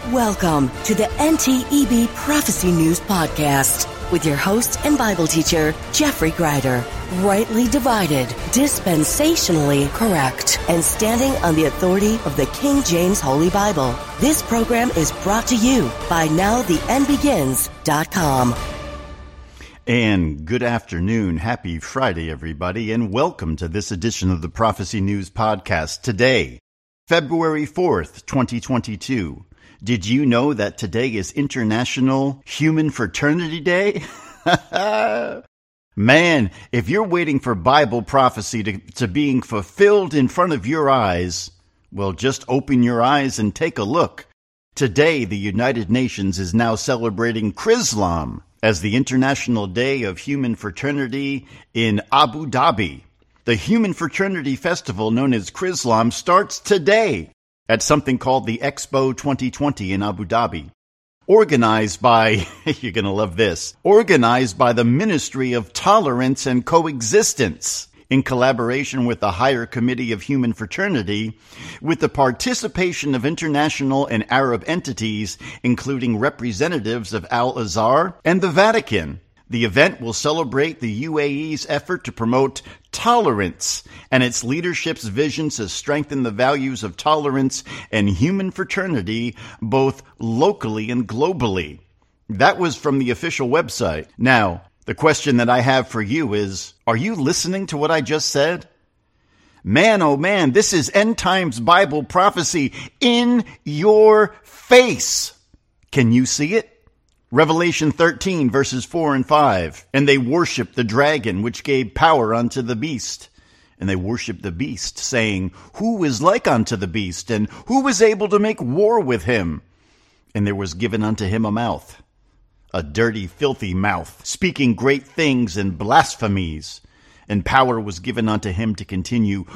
Welcome to the NTEB Prophecy News Podcast with your host and Bible teacher, Jeffrey Greider. Rightly divided, dispensationally correct, and standing on the authority of the King James Holy Bible. This program is brought to you by NowTheEndBegins.com. And good afternoon. Happy Friday, everybody, and welcome to this edition of the Prophecy News Podcast. Today, February 4th, 2022. Did you know that today is International Human Fraternity Day? Man, if you're waiting for Bible prophecy to being fulfilled in front of your eyes, well, just open your eyes and take a look. Today, the United Nations is now celebrating Chrislam as the International Day of Human Fraternity in Abu Dhabi. The Human Fraternity Festival, known as Chrislam, starts today at something called the Expo 2020 in Abu Dhabi. Organized by, you're going to love this, organized by the Ministry of Tolerance and Coexistence in collaboration with the Higher Committee of Human Fraternity, with the participation of international and Arab entities, including representatives of Al-Azhar and the Vatican. The event will celebrate the UAE's effort to promote tolerance and its leadership's vision to strengthen the values of tolerance and human fraternity, both locally and globally. That was from the official website. Now, the question that I have for you is, are you listening to what I just said? Man, oh man, this is end times Bible prophecy in your face. Can you see it? Revelation 13, verses 4 and 5. And they worshiped the dragon, which gave power unto the beast. And they worshiped the beast, saying, Who is like unto the beast, and who is able to make war with him? And there was given unto him a mouth, a dirty, filthy mouth, speaking great things and blasphemies. And power was given unto him to continue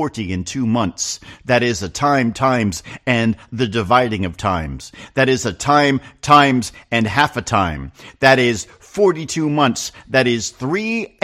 42 months. That is a time, times, and the dividing of times. That is a time, times, and half a time. That is 42 months. That is 3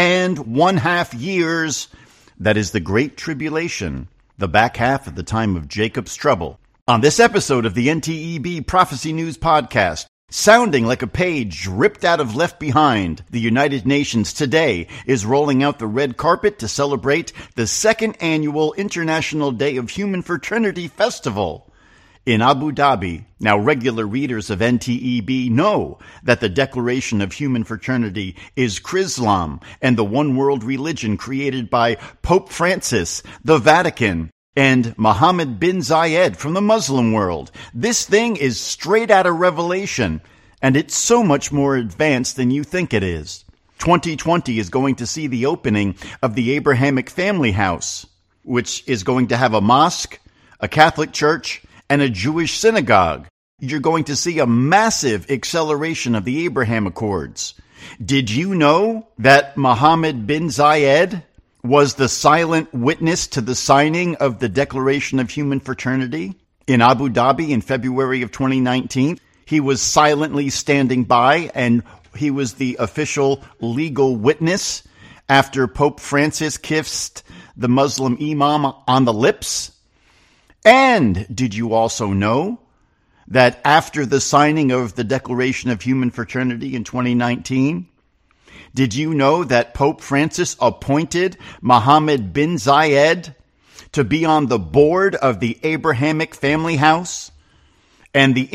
1/2 years. That is the Great Tribulation, the back half of the time of Jacob's trouble. On this episode of the NTEB Prophecy News Podcast, sounding like a page ripped out of Left Behind, the United Nations today is rolling out the red carpet to celebrate the second annual International Day of Human Fraternity Festival in Abu Dhabi. Now, regular readers of NTEB know that the Declaration of Human Fraternity is Chrislam and the one world religion created by Pope Francis, the Vatican, and Mohammed bin Zayed from the Muslim world. This thing is straight out of Revelation, and it's so much more advanced than you think it is. 2020 is going to see the opening of the Abrahamic Family House, which is going to have a mosque, a Catholic church, and a Jewish synagogue. You're going to see a massive acceleration of the Abraham Accords. Did you know that Mohammed bin Zayed was the silent witness to the signing of the Declaration of Human Fraternity in Abu Dhabi in February of 2019? He was silently standing by, and he was the official legal witness after Pope Francis kissed the Muslim imam on the lips. And did you also know that after the signing of the Declaration of Human Fraternity in 2019, did you know that Pope Francis appointed Mohammed bin Zayed to be on the board of the Abrahamic Family House and the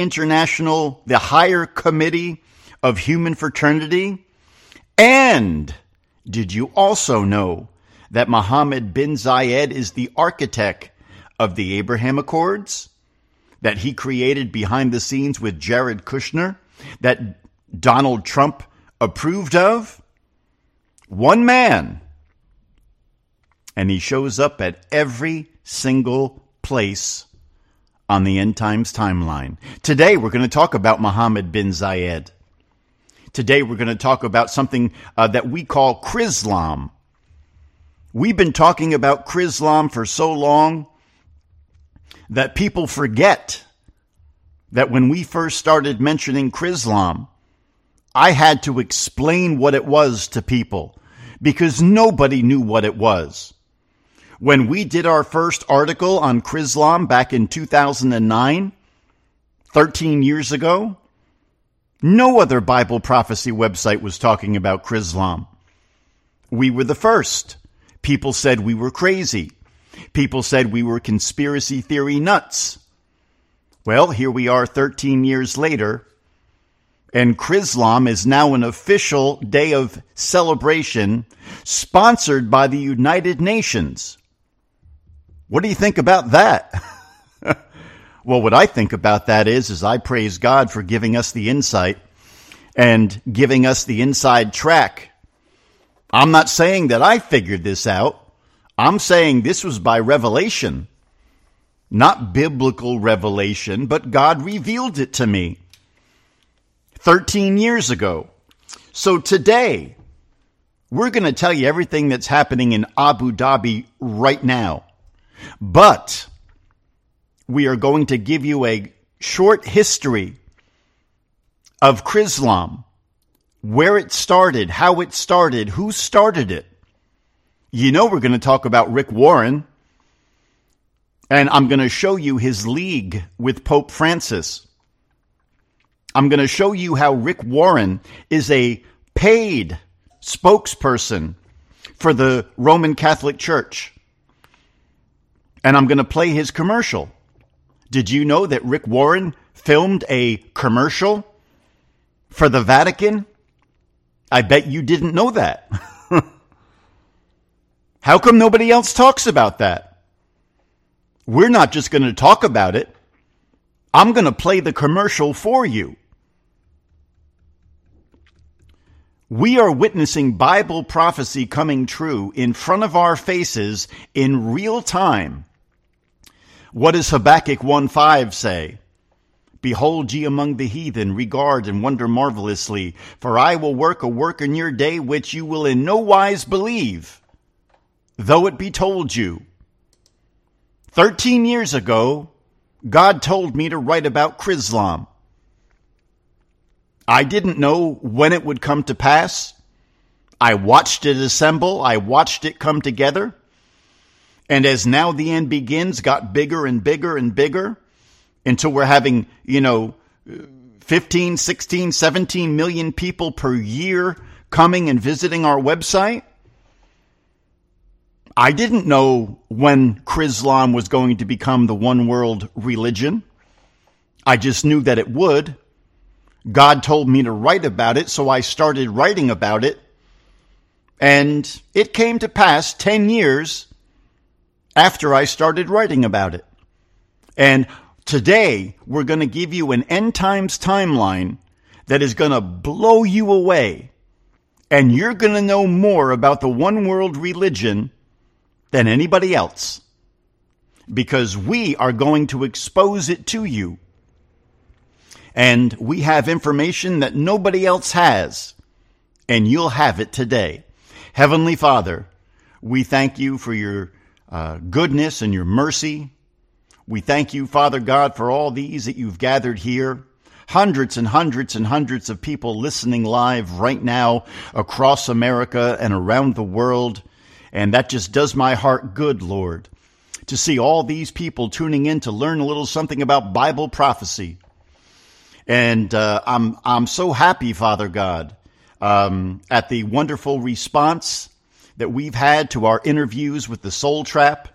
Higher Committee of Human Fraternity? And did you also know that Mohammed bin Zayed is the architect of the Abraham Accords that he created behind the scenes with Jared Kushner that Donald Trump approved of? One man. And he shows up at every single place on the end times timeline. Today, we're going to talk about Mohammed bin Zayed. Today, we're going to talk about something that we call Chrislam. We've been talking about Chrislam for so long that people forget that when we first started mentioning Chrislam, I had to explain what it was to people because nobody knew what it was. When we did our first article on Chrislam back in 2009, 13 years ago, no other Bible prophecy website was talking about Chrislam. We were the first. People said we were crazy. People said we were conspiracy theory nuts. Well, here we are 13 years later, and Chrislam is now an official day of celebration sponsored by the United Nations. What do you think about that? Well, what I think about that is I praise God for giving us the insight and giving us the inside track. I'm not saying that I figured this out. I'm saying this was by revelation. Not biblical revelation, but God revealed it to me 13 years ago. So today, we're going to tell you everything that's happening in Abu Dhabi right now. But we are going to give you a short history of Chrislam, where it started, how it started, who started it. You know we're going to talk about Rick Warren, and I'm going to show you his league with Pope Francis. I'm going to show you how Rick Warren is a paid spokesperson for the Roman Catholic Church. And I'm going to play his commercial. Did you know that Rick Warren filmed a commercial for the Vatican? I bet you didn't know that. How come nobody else talks about that? We're not just going to talk about it. I'm going to play the commercial for you. We are witnessing Bible prophecy coming true in front of our faces in real time. What does Habakkuk 1:5 say? Behold ye among the heathen, regard and wonder marvelously, for I will work a work in your day which you will in no wise believe, though it be told you. 13 years ago, God told me to write about Chrislam. I didn't know when it would come to pass. I watched it assemble. I watched it come together. And as Now the End Begins got bigger and bigger and bigger until we're having, 15, 16, 17 million people per year coming and visiting our website. I didn't know when Chrislam was going to become the one world religion. I just knew that it would. God told me to write about it, so I started writing about it. And it came to pass 10 years after I started writing about it. And today, we're going to give you an end times timeline that is going to blow you away. And you're going to know more about the one world religion than anybody else. Because we are going to expose it to you. And we have information that nobody else has. And you'll have it today. Heavenly Father, we thank you for your goodness and your mercy. We thank you, Father God, for all these that you've gathered here. Hundreds and hundreds and hundreds of people listening live right now across America and around the world. And that just does my heart good, Lord, to see all these people tuning in to learn a little something about Bible prophecy. And I'm so happy, Father God, at the wonderful response that we've had to our interviews with the Soul Trap.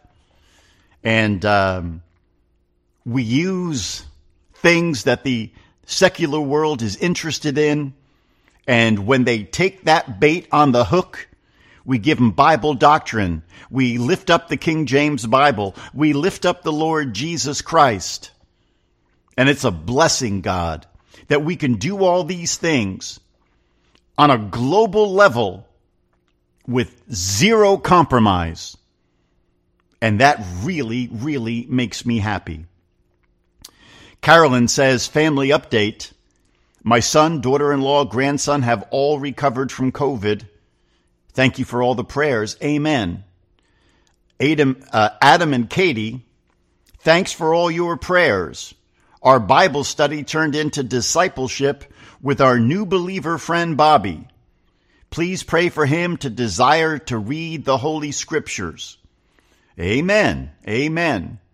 And we use things that the secular world is interested in. And when they take that bait on the hook, we give them Bible doctrine. We lift up the King James Bible. We lift up the Lord Jesus Christ. And it's a blessing, God, that we can do all these things on a global level with zero compromise. And that really, really makes me happy. Carolyn says, family update. My son, daughter-in-law, grandson have all recovered from COVID. Thank you for all the prayers. Amen. Adam and Katie, thanks for all your prayers. Our Bible study turned into discipleship with our new believer friend Bobby. Please pray for him to desire to read the Holy Scriptures. Amen. Amen.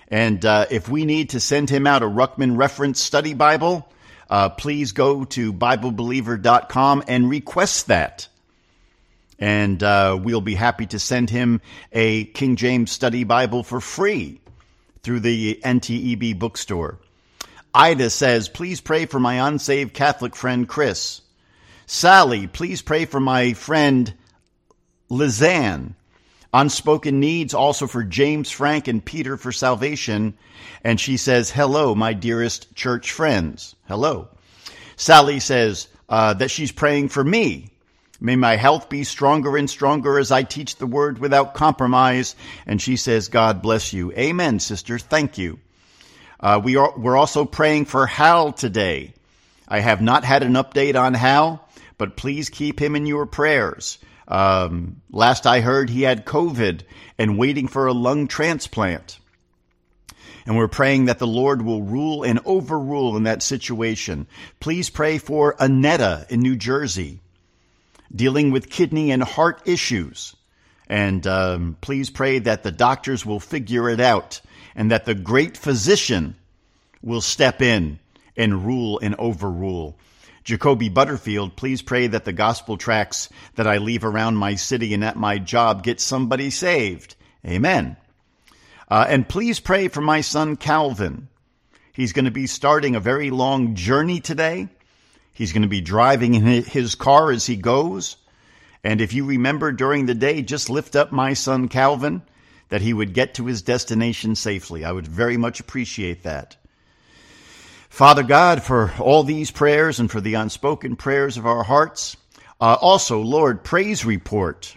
And if we need to send him out a Ruckman Reference Study Bible, please go to BibleBeliever.com and request that. And we'll be happy to send him a King James Study Bible for free through the NTEB bookstore. Ida says, please pray for my unsaved Catholic friend Chris. Sally, please pray for my friend Lizanne. Unspoken needs also for James, Frank, and Peter for salvation. And she says, hello, my dearest church friends. Hello. Sally says that she's praying for me. May my health be stronger and stronger as I teach the word without compromise. And she says, God bless you. Amen, sister. Thank you. We're also praying for Hal today. I have not had an update on Hal, but please keep him in your prayers. Last I heard, he had COVID and waiting for a lung transplant. And we're praying that the Lord will rule and overrule in that situation. Please pray for Annetta in New Jersey, dealing with kidney and heart issues. And please pray that the doctors will figure it out and that the great physician will step in and rule and overrule. Jacoby Butterfield, please pray that the gospel tracts that I leave around my city and at my job get somebody saved. Amen. And please pray for my son Calvin. He's going to be starting a very long journey today. He's going to be driving in his car as he goes. And if you remember during the day, just lift up my son Calvin, that he would get to his destination safely. I would very much appreciate that. Father God, for all these prayers and for the unspoken prayers of our hearts. Also, Lord, praise report.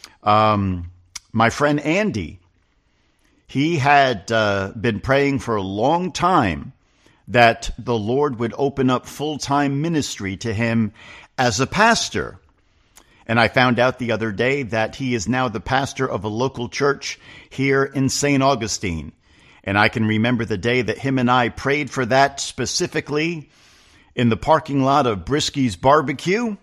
My friend Andy, he had been praying for a long time that the Lord would open up full-time ministry to him as a pastor. And I found out the other day that he is now the pastor of a local church here in St. Augustine. And I can remember the day that him and I prayed for that specifically in the parking lot of Brisky's Barbecue.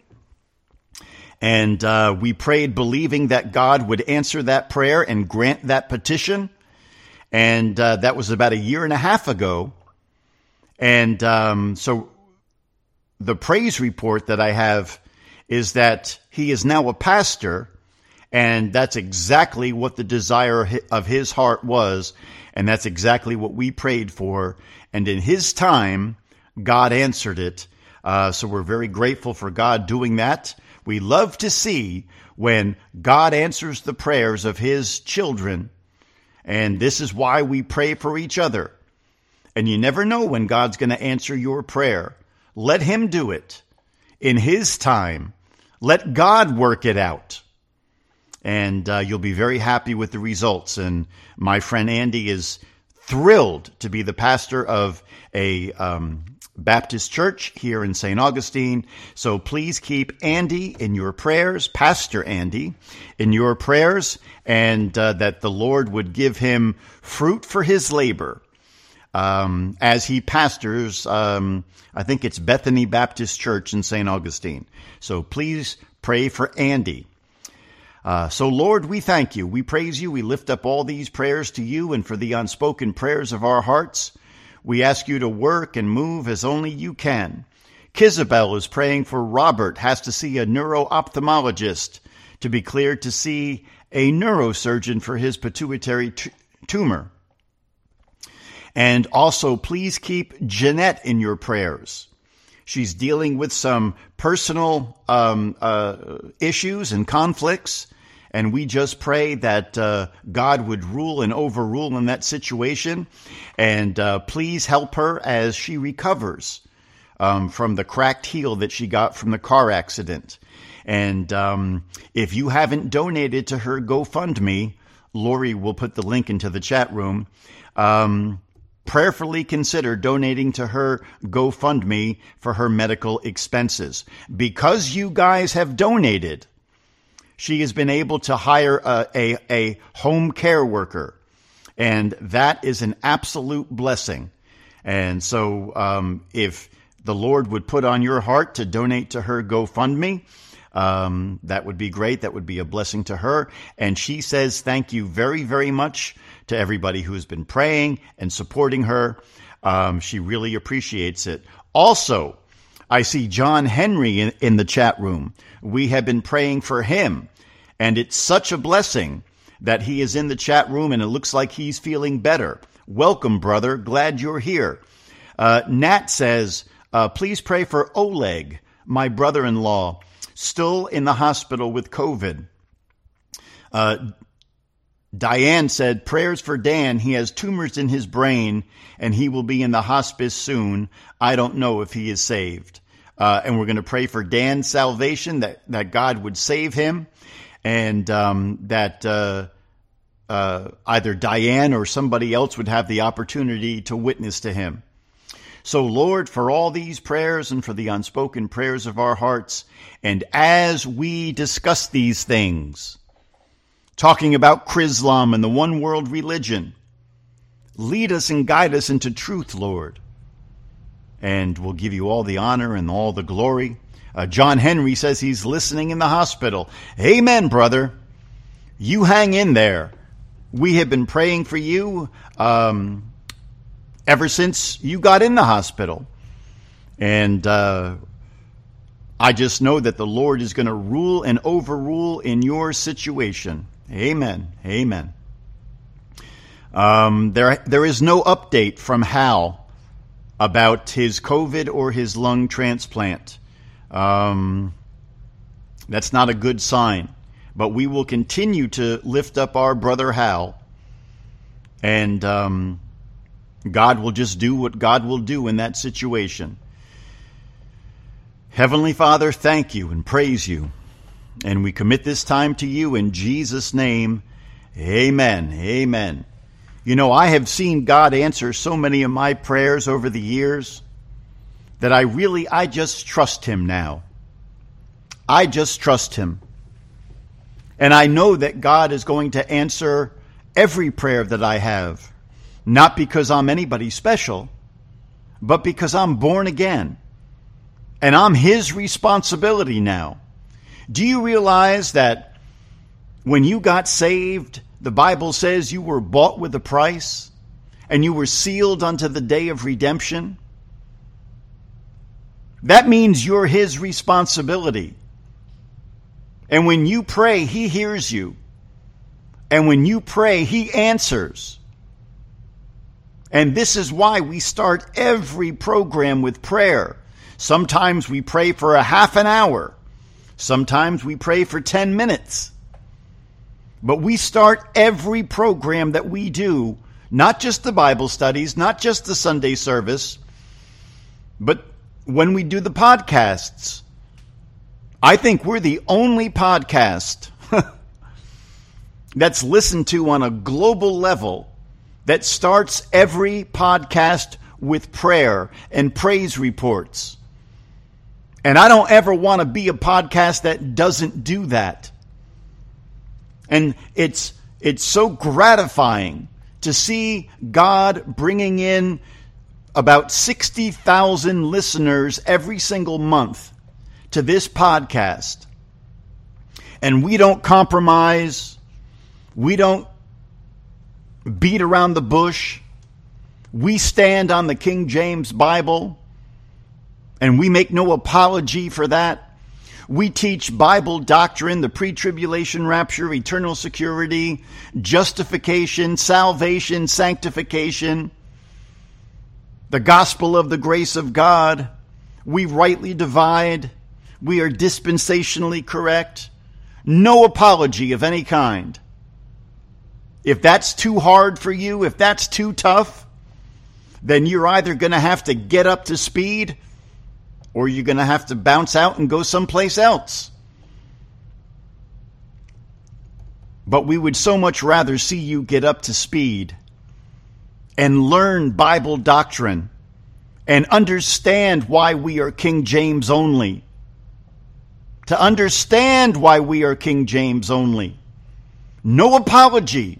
And we prayed believing that God would answer that prayer and grant that petition. And that was about 1.5 years ago. And so the praise report that I have is that he is now a pastor. And that's exactly what the desire of his heart was. And that's exactly what we prayed for. And in his time, God answered it. So we're very grateful for God doing that. We love to see when God answers the prayers of his children. And this is why we pray for each other. And you never know when God's going to answer your prayer. Let him do it in his time. Let God work it out. And you'll be very happy with the results. And my friend Andy is thrilled to be the pastor of a Baptist church here in St. Augustine. So please keep Andy in your prayers, Pastor Andy, in your prayers, and that the Lord would give him fruit for his labor as he pastors, I think it's Bethany Baptist Church in St. Augustine. So please pray for Andy. So, Lord, we thank you. We praise you. We lift up all these prayers to you and for the unspoken prayers of our hearts. We ask you to work and move as only you can. Kizabel is praying for Robert, has to see a neuro-ophthalmologist to be cleared to see a neurosurgeon for his pituitary tumor. And also, please keep Jeanette in your prayers. She's dealing with some personal issues and conflicts, and we just pray that God would rule and overrule in that situation. And please help her as she recovers from the cracked heel that she got from the car accident. And if you haven't donated to her GoFundMe, Lori will put the link into the chat room. Prayerfully consider donating to her GoFundMe for her medical expenses. Because you guys have donated, she has been able to hire a home care worker. And that is an absolute blessing. And so if the Lord would put on your heart to donate to her GoFundMe, that would be great. That would be a blessing to her. And she says thank you very, very much to everybody who's been praying and supporting her. She really appreciates it. Also, I see John Henry in the chat room. We have been praying for him, and it's such a blessing that he is in the chat room, and it looks like he's feeling better. Welcome, brother. Glad you're here. Nat says, please pray for Oleg, my brother-in-law, still in the hospital with COVID. Diane said, prayers for Dan. He has tumors in his brain, and he will be in the hospice soon. I don't know if he is saved. And we're going to pray for Dan's salvation, that God would save him, and that either Diane or somebody else would have the opportunity to witness to him. So, Lord, for all these prayers and for the unspoken prayers of our hearts, and as we discuss these things, talking about Chrislam and the one world religion, lead us and guide us into truth, Lord. And we'll give you all the honor and all the glory. John Henry says he's listening in the hospital. Amen, brother. You hang in there. We have been praying for you ever since you got in the hospital. And I just know that the Lord is going to rule and overrule in your situation. Amen. Amen. There is no update from Hal about his COVID or his lung transplant. That's not a good sign. But we will continue to lift up our brother Hal. And God will just do what God will do in that situation. Heavenly Father, thank you and praise you. And we commit this time to you in Jesus' name. Amen. Amen. You know, I have seen God answer so many of my prayers over the years that I just trust him now. I just trust him. And I know that God is going to answer every prayer that I have, not because I'm anybody special, but because I'm born again. And I'm his responsibility now. Do you realize that when you got saved, the Bible says you were bought with a price and you were sealed unto the day of redemption? That means you're his responsibility. And when you pray, he hears you. And when you pray, he answers. And this is why we start every program with prayer. Sometimes we pray for a half an hour. Sometimes we pray for 10 minutes. But we start every program that we do, not just the Bible studies, not just the Sunday service, but when we do the podcasts. I think we're the only podcast that's listened to on a global level that starts every podcast with prayer and praise reports. And I don't ever want to be a podcast that doesn't do that. And it's so gratifying to see God bringing in about 60,000 listeners every single month to this podcast. And we don't compromise. We don't beat around the bush. We stand on the King James Bible. And we make no apology for that. We teach Bible doctrine, the pre-tribulation rapture, eternal security, justification, salvation, sanctification, the gospel of the grace of God. We rightly divide. We are dispensationally correct. No apology of any kind. If that's too hard for you, if that's too tough, then you're either going to have to get up to speed or you're going to have to bounce out and go someplace else. But we would so much rather see you get up to speed and learn Bible doctrine and understand why we are King James only. To understand why we are King James only. No apology.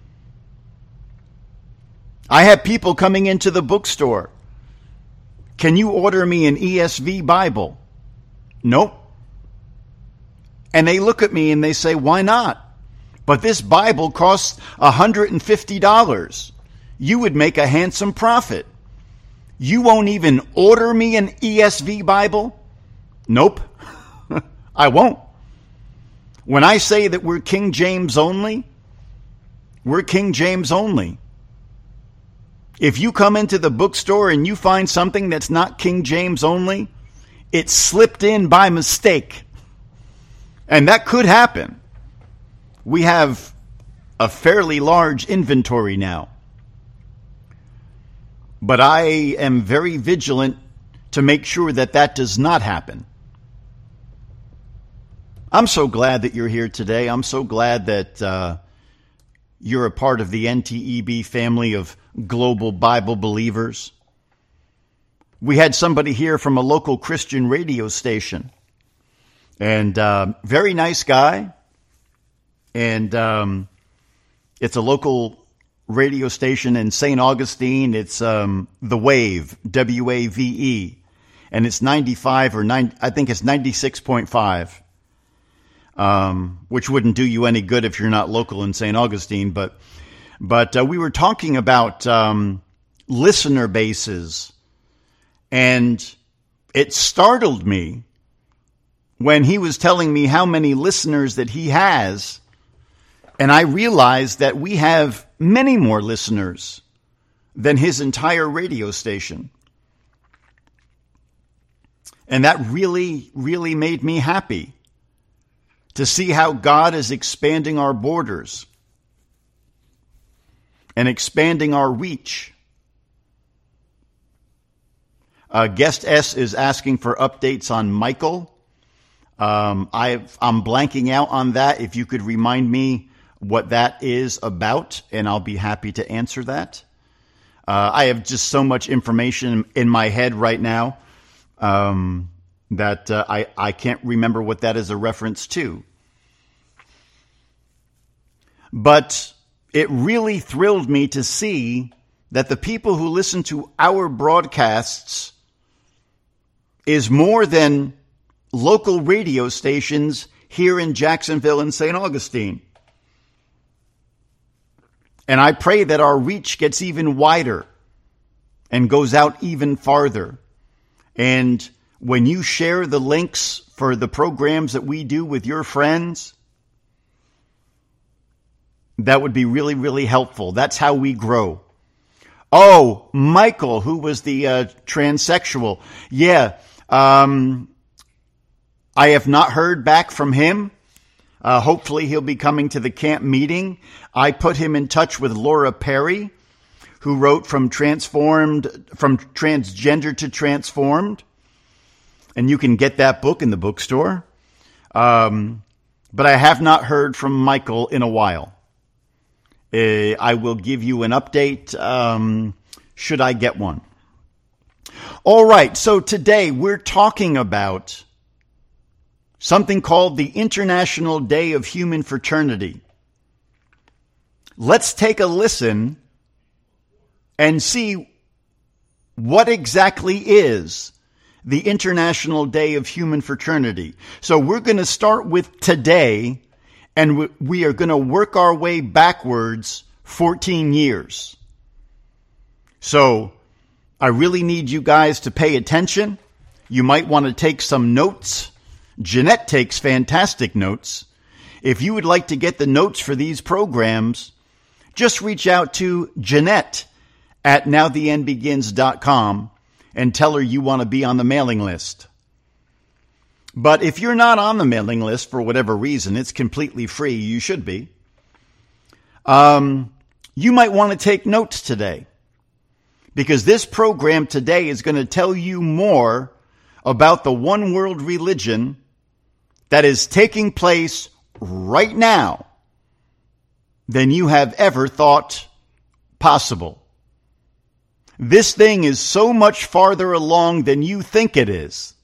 I have people coming into the bookstore. Can you order me an ESV Bible? Nope. And they look at me and they say, why not? But this Bible costs $150. You would make a handsome profit. You won't even order me an ESV Bible? Nope, I won't. When I say that we're King James only, we're King James only. If you come into the bookstore and you find something that's not King James only, it slipped in by mistake. And that could happen. We have a fairly large inventory now. But I am very vigilant to make sure that that does not happen. I'm so glad that you're here today. I'm so glad that you're a part of the NTEB family of global Bible believers. We had somebody here from a local Christian radio station, and very nice guy. And it's a local radio station in St. Augustine. It's The Wave, W-A-V-E, and it's 95 or 9. I think it's 96.5, which wouldn't do you any good if you're not local in St. Augustine. But we were talking about listener bases, and it startled me when he was telling me how many listeners that he has. And I realized that we have many more listeners than his entire radio station. And that really, really made me happy to see how God is expanding our borders and expanding our reach. Guest S is asking for updates on Michael. I'm blanking out on that. If you could remind me what that is about, and I'll be happy to answer that. I have just so much information in my head right now that I can't remember what that is a reference to. But it really thrilled me to see that the people who listen to our broadcasts is more than local radio stations here in Jacksonville and St. Augustine. And I pray that our reach gets even wider and goes out even farther. And when you share the links for the programs that we do with your friends, that would be really, really helpful. That's how we grow. Oh, Michael, who was the transsexual. Yeah, I have not heard back from him. Hopefully he'll be coming to the camp meeting. I put him in touch with Laura Perry, who wrote From Transgender to Transformed. And you can get that book in the bookstore. But I have not heard from Michael in a while. I will give you an update should I get one. All right, so today we're talking about something called the International Day of Human Fraternity. Let's take a listen and see what exactly is the International Day of Human Fraternity. So we're going to start with today, and we are going to work our way backwards 14 years. So I really need you guys to pay attention. You might want to take some notes. Jeanette takes fantastic notes. If you would like to get the notes for these programs, just reach out to Jeanette at nowtheendbegins.com and tell her you want to be on the mailing list. But if you're not on the mailing list for whatever reason, it's completely free. You should be. You might want to take notes today, because this program today is going to tell you more about the one world religion that is taking place right now than you have ever thought possible. This thing is so much farther along than you think it is.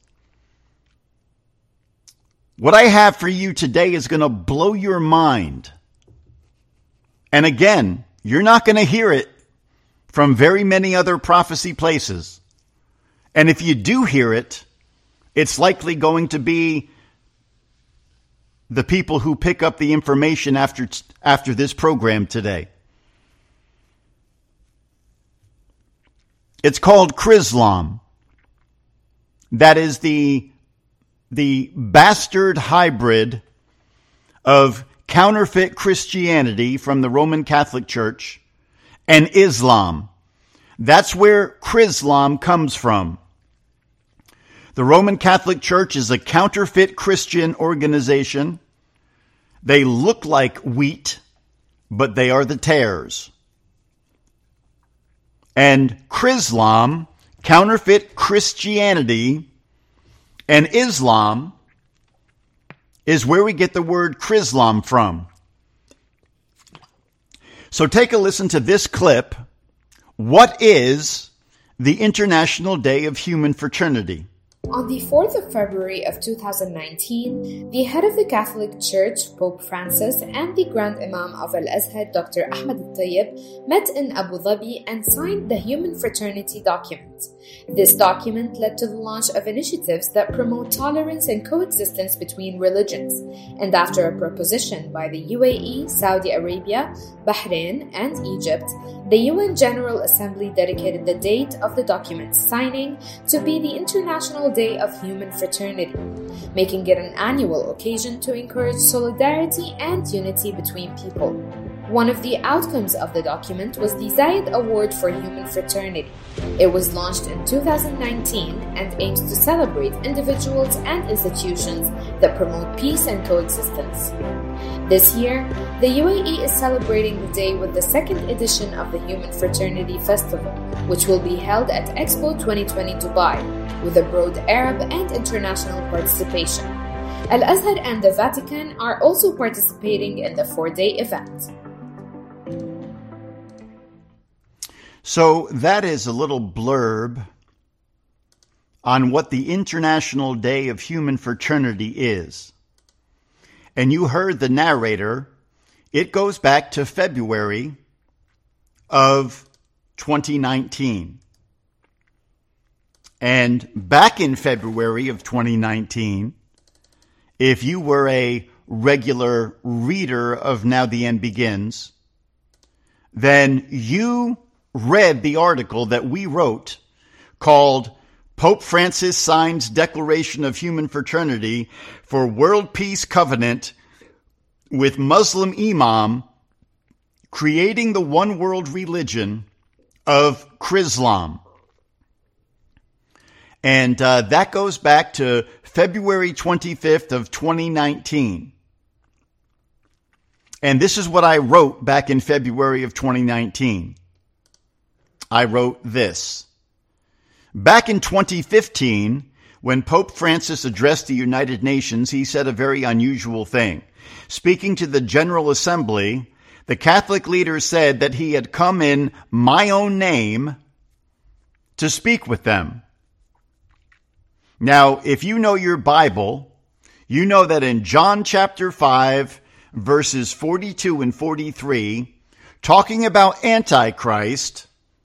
What I have for you today is going to blow your mind. And again, you're not going to hear it from very many other prophecy places. And if you do hear it, it's likely going to be the people who pick up the information after this program today. It's called Chrislam. That is the bastard hybrid of counterfeit Christianity from the Roman Catholic Church and Islam. That's where Chrislam comes from. The Roman Catholic Church is a counterfeit Christian organization. They look like wheat, but they are the tares. And Chrislam, counterfeit Christianity, and Islam is where we get the word Chrislam from. So take a listen to this clip. What is the International Day of Human Fraternity? On the 4th of February of 2019, the head of the Catholic Church, Pope Francis, and the Grand Imam of Al-Azhar, Dr. Ahmed Al-Tayyib, met in Abu Dhabi and signed the Human Fraternity document. This document led to the launch of initiatives that promote tolerance and coexistence between religions, and after a proposition by the UAE, Saudi Arabia, Bahrain, and Egypt, the UN General Assembly dedicated the date of the document's signing to be the International Day of Human Fraternity, making it an annual occasion to encourage solidarity and unity between people. One of the outcomes of the document was the Zayed Award for Human Fraternity. It was launched in 2019 and aims to celebrate individuals and institutions that promote peace and coexistence. This year, the UAE is celebrating the day with the second edition of the Human Fraternity Festival, which will be held at Expo 2020 Dubai, with a broad Arab and international participation. Al-Azhar and the Vatican are also participating in the 4-day event. So that is a little blurb on what the International Day of Human Fraternity is. And you heard the narrator. It goes back to February of 2019. And back in February of 2019, if you were a regular reader of Now the End Begins, then you read the article that we wrote called Pope Francis Signs Declaration of Human Fraternity for World Peace Covenant with Muslim Imam Creating the One World Religion of Chrislam. And that goes back to February 25th of 2019. And this is what I wrote back in February of 2019. I wrote this. Back in 2015, when Pope Francis addressed the United Nations, he said a very unusual thing. Speaking to the General Assembly, the Catholic leader said that he had come in my own name to speak with them. Now, if you know your Bible, you know that in John chapter 5, verses 42 and 43, talking about Antichrist,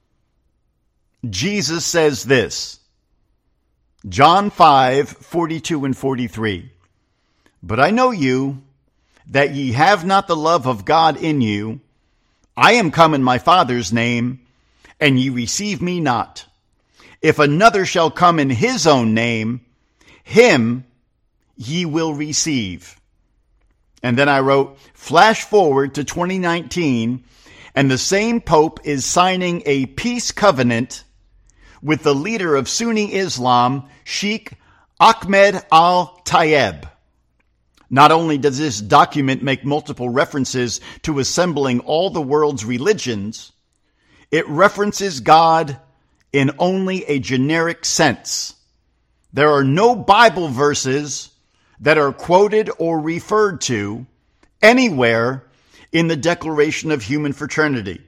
Jesus says this, John 5, 42 and 43, But I know you, that ye have not the love of God in you. I am come in my Father's name, and ye receive me not. If another shall come in his own name, him ye will receive. And then I wrote, flash forward to 2019, and the same Pope is signing a peace covenant with the leader of Sunni Islam, Sheikh Ahmed Al-Tayyib. Not only does this document make multiple references to assembling all the world's religions, it references God in only a generic sense. There are no Bible verses that are quoted or referred to anywhere in the Declaration of Human Fraternity.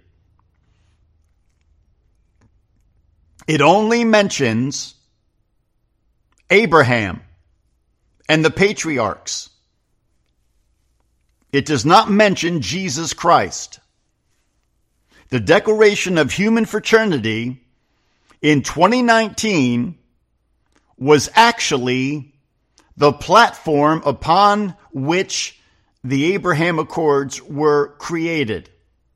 It only mentions Abraham and the patriarchs. It does not mention Jesus Christ. The Declaration of Human Fraternity in 2019 was actually the platform upon which the Abraham Accords were created.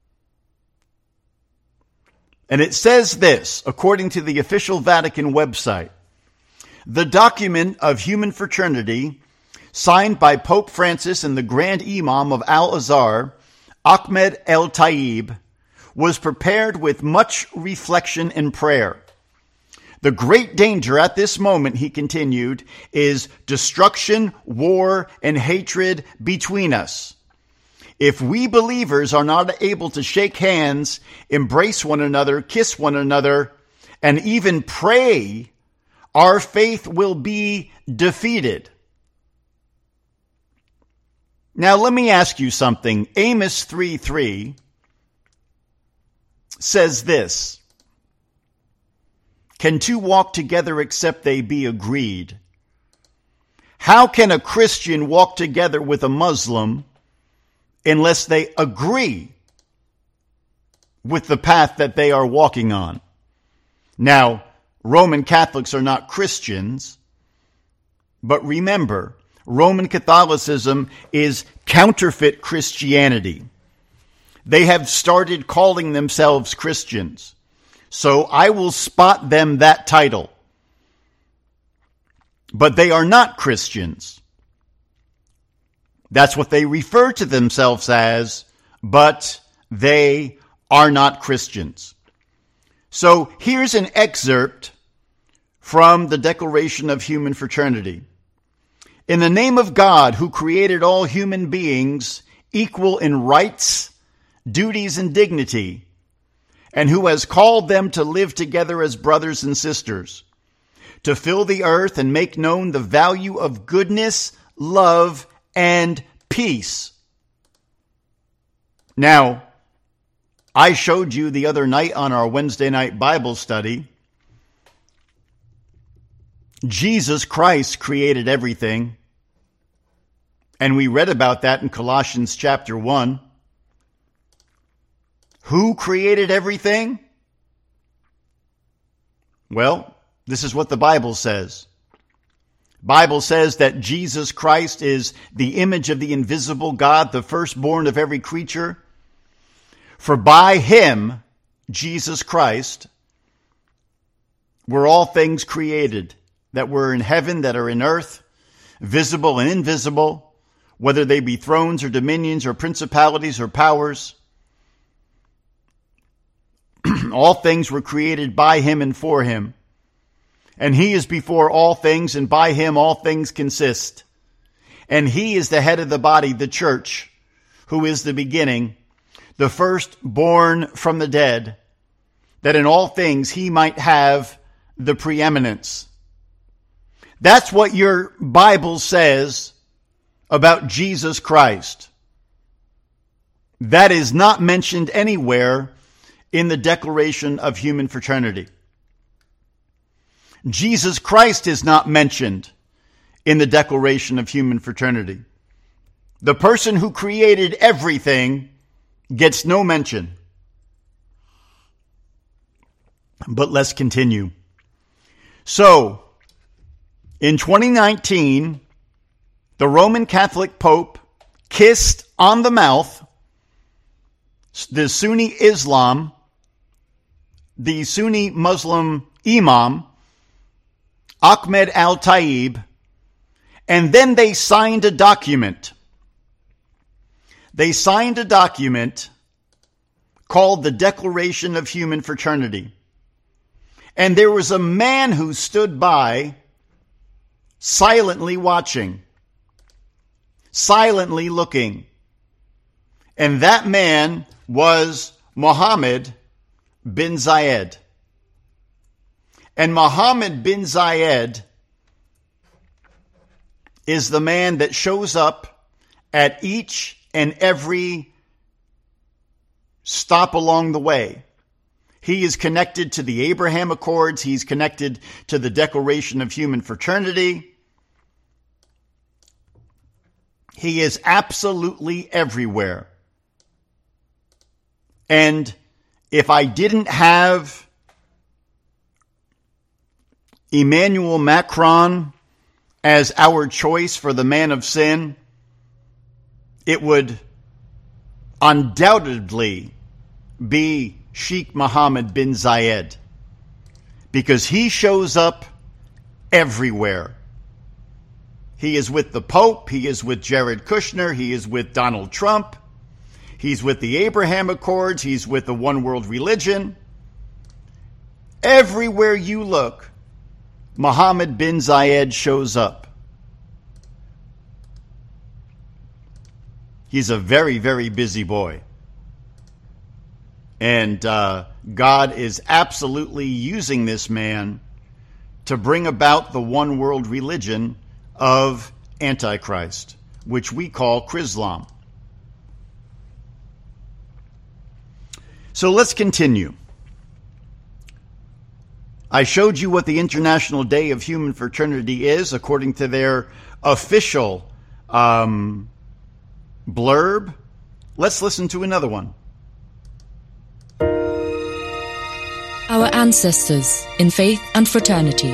And it says this, according to the official Vatican website: the document of human fraternity, signed by Pope Francis and the Grand Imam of Al-Azhar, Ahmed El-Tayyib, was prepared with much reflection and prayer. The great danger at this moment, he continued, is destruction, war, and hatred between us. If we believers are not able to shake hands, embrace one another, kiss one another, and even pray, our faith will be defeated. Now, let me ask you something. Amos 3:3 says this: can two walk together except they be agreed? How can a Christian walk together with a Muslim unless they agree with the path that they are walking on? Now, Roman Catholics are not Christians, but remember, Roman Catholicism is counterfeit Christianity. They have started calling themselves Christians. So I will spot them that title. But they are not Christians. That's what they refer to themselves as, but they are not Christians. So here's an excerpt from the Declaration of Human Fraternity. In the name of God, who created all human beings equal in rights, duties, and dignity, and who has called them to live together as brothers and sisters, to fill the earth and make known the value of goodness, love, and peace. Now, I showed you the other night on our Wednesday night Bible study, Jesus Christ created everything, and we read about that in Colossians chapter 1. Who created everything? Well, this is what the Bible says. The Bible says that Jesus Christ is the image of the invisible God, the firstborn of every creature. For by him, Jesus Christ, were all things created that were in heaven, that are in earth, visible and invisible, whether they be thrones or dominions or principalities or powers. All things were created by him and for him. And he is before all things, and by him all things consist. And he is the head of the body, the church, who is the beginning, the firstborn from the dead, that in all things he might have the preeminence. That's what your Bible says about Jesus Christ. That is not mentioned anywhere in the Declaration of Human Fraternity. Jesus Christ is not mentioned in the Declaration of Human Fraternity. The person who created everything gets no mention. But let's continue. So, in 2019, the Roman Catholic Pope kissed on the mouth the Sunni Islam, the Sunni Muslim Imam, Ahmed Al-Tayyib, and then they signed a document. They signed a document called the Declaration of Human Fraternity. And there was a man who stood by, silently watching, silently looking. And that man was Mohammed bin Zayed. And Mohammed bin Zayed is the man that shows up at each and every stop along the way. He is connected to the Abraham Accords. He's connected to the Declaration of Human Fraternity. He is absolutely everywhere. And if I didn't have Emmanuel Macron as our choice for the man of sin, it would undoubtedly be Sheikh Mohammed bin Zayed, because he shows up everywhere. He is with the Pope, he is with Jared Kushner, he is with Donald Trump, he's with the Abraham Accords, he's with the One World Religion. Everywhere you look, Mohammed bin Zayed shows up. He's a very, very busy boy. And God is absolutely using this man to bring about the one world religion of Antichrist, which we call Chrislam. So let's continue. I showed you what the International Day of Human Fraternity is, according to their official blurb. Let's listen to another one. Our ancestors in faith and fraternity.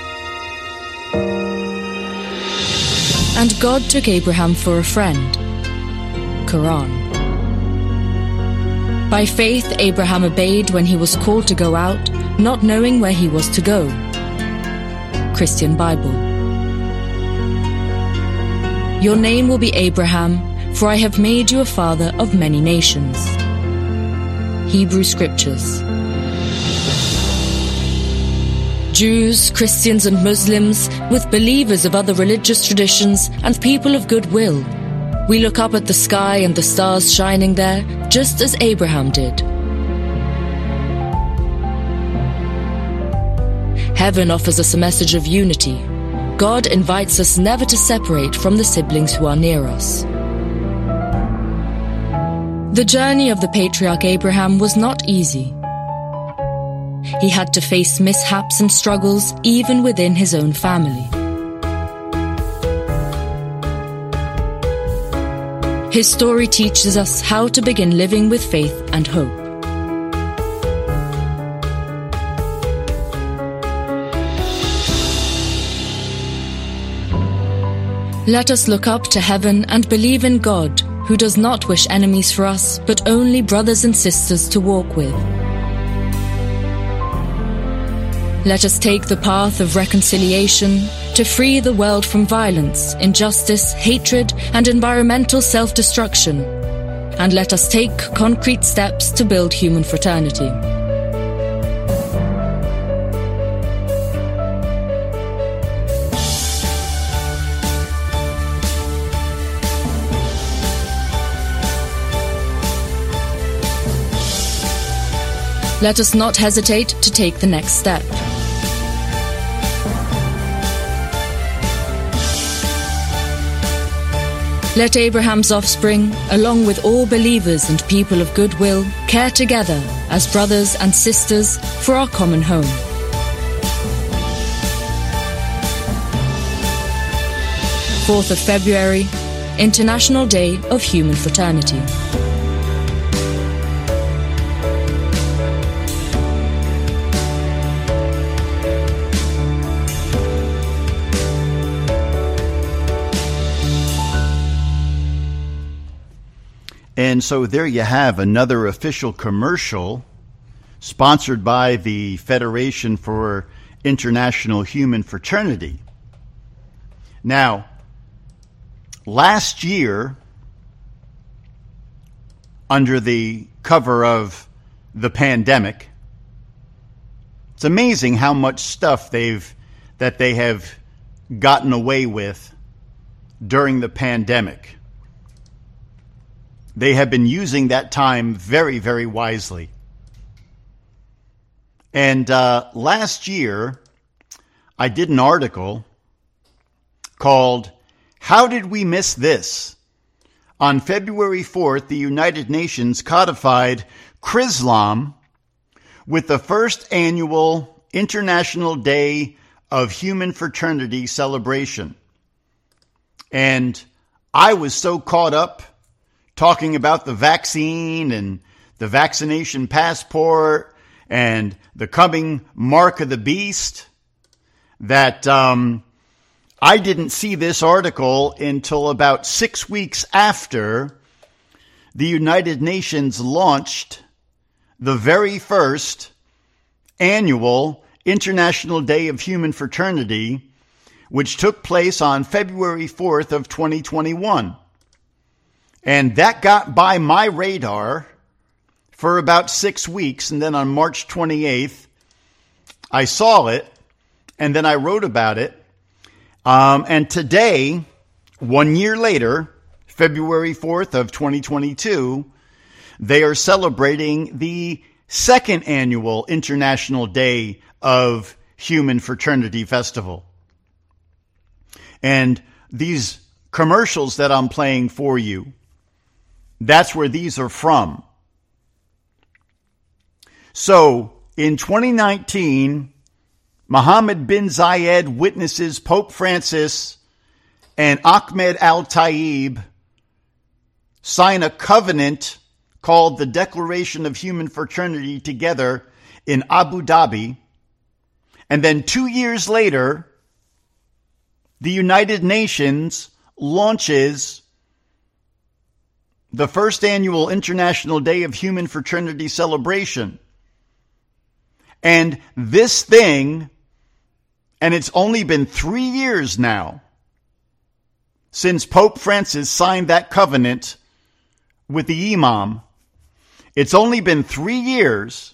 And God took Abraham for a friend. Quran. By faith, Abraham obeyed when he was called to go out, not knowing where he was to go. Christian Bible. Your name will be Abraham, for I have made you a father of many nations. Hebrew Scriptures. Jews, Christians and Muslims, with believers of other religious traditions and people of goodwill, we look up at the sky and the stars shining there, just as Abraham did. Heaven offers us a message of unity. God invites us never to separate from the siblings who are near us. The journey of the patriarch Abraham was not easy. He had to face mishaps and struggles even within his own family. His story teaches us how to begin living with faith and hope. Let us look up to heaven and believe in God, who does not wish enemies for us, but only brothers and sisters to walk with. Let us take the path of reconciliation to free the world from violence, injustice, hatred, and environmental self-destruction. And let us take concrete steps to build human fraternity. Let us not hesitate to take the next step. Let Abraham's offspring, along with all believers and people of goodwill, care together as brothers and sisters for our common home. February 4th, International Day of Human Fraternity. And so there you have another official commercial sponsored by the Federation for International Human Fraternity. Now, last year, under the cover of the pandemic, it's amazing how much stuff they have gotten away with during the pandemic. They have been using that time very, very wisely. And last year, I did an article called, "How Did We Miss This?" On February 4th, the United Nations codified Chrislam with the first annual International Day of Human Fraternity celebration. And I was so caught up talking about the vaccine and the vaccination passport and the coming mark of the beast that I didn't see this article until about 6 weeks after the United Nations launched the very first annual International Day of Human Fraternity, which took place on February 4th of 2021. And that got by my radar for about 6 weeks. And then on March 28th, I saw it, and then I wrote about it. And today, 1 year later, February 4th of 2022, they are celebrating the second annual International Day of Human Fraternity Festival. And these commercials that I'm playing for you, that's where these are from. So, in 2019, Mohammed bin Zayed witnesses Pope Francis and Ahmed Al-Tayeb sign a covenant called the Declaration of Human Fraternity together in Abu Dhabi. And then 2 years later, the United Nations launches the first annual International Day of Human Fraternity celebration. And this thing, and it's only been 3 years now since Pope Francis signed that covenant with the Imam. It's only been 3 years,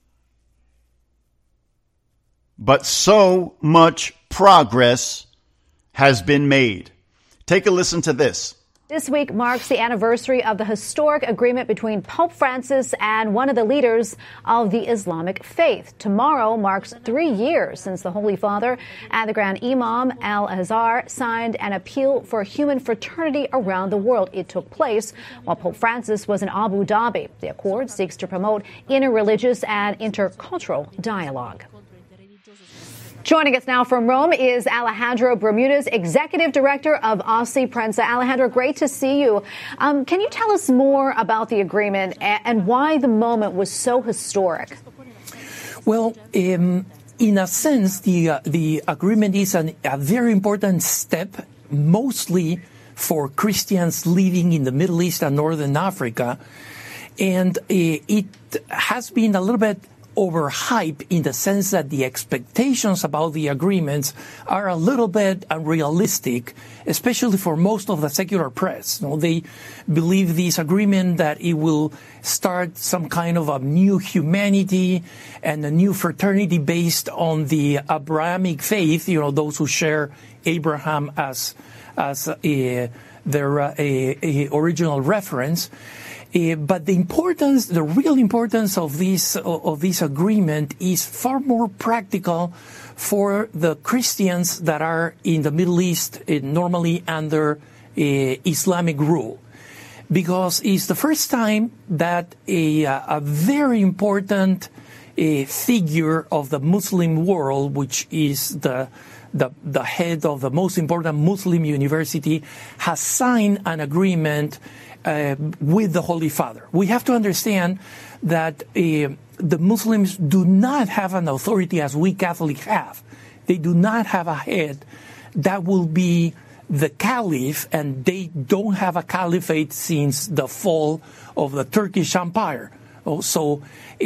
but so much progress has been made. Take a listen to this. This week marks the anniversary of the historic agreement between Pope Francis and one of the leaders of the Islamic faith. Tomorrow marks 3 years since the Holy Father and the Grand Imam Al-Azhar signed an appeal for human fraternity around the world. It took place while Pope Francis was in Abu Dhabi. The accord seeks to promote interreligious and intercultural dialogue. Joining us now from Rome is Alejandro Bermudez, Executive Director of Aussie Prensa. Alejandro, great to see you. Can you tell us more about the agreement and why the moment was so historic? Well, in a sense, the agreement is a very important step, mostly for Christians living in the Middle East and Northern Africa. And it has been a little bit overhyped in the sense that the expectations about the agreements are a little bit unrealistic, especially for most of the secular press. You know, they believe this agreement that it will start some kind of a new humanity and a new fraternity based on the Abrahamic faith, you know, those who share Abraham as their original reference. But the real importance of this agreement is far more practical for the Christians that are in the Middle East, normally under Islamic rule, because it's the first time that a very important figure of the Muslim world, which is the head of the most important Muslim university, has signed an agreement with the Holy Father. We have to understand that the Muslims do not have an authority as we Catholics have. They do not have a head that will be the caliph, and they don't have a caliphate since the fall of the Turkish Empire. So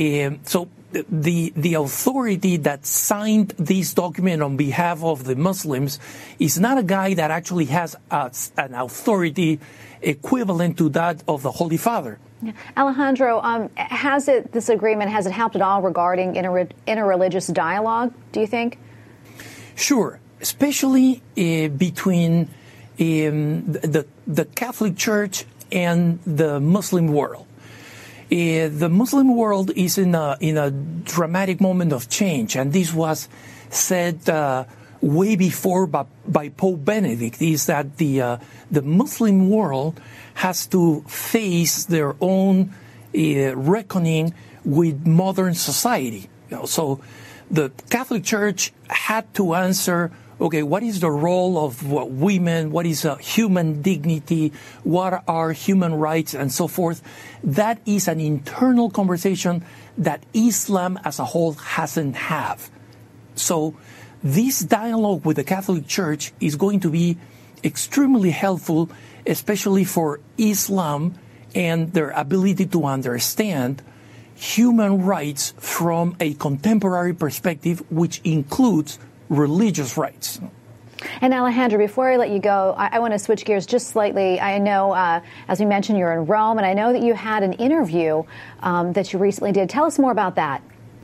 the authority that signed this document on behalf of the Muslims is not a guy that actually has an authority equivalent to that of the Holy Father. Yeah. Alejandro, this agreement, has it helped at all regarding interreligious dialogue, do you think? Sure, especially between the Catholic Church and the Muslim world. The Muslim world is in a dramatic moment of change, and this was said way before by Pope Benedict, is that the Muslim world has to face their own reckoning with modern society. So the Catholic Church had to answer, okay, what is the role of women? What is human dignity? What are human rights and so forth? That is an internal conversation that Islam as a whole hasn't have. So this dialogue with the Catholic Church is going to be extremely helpful, especially for Islam and their ability to understand human rights from a contemporary perspective, which includes religious rights. And Alejandro, before I let you go, I want to switch gears just slightly. I know, as we mentioned, you're in Rome, and I know that you had an interview that you recently did. Tell us more about that.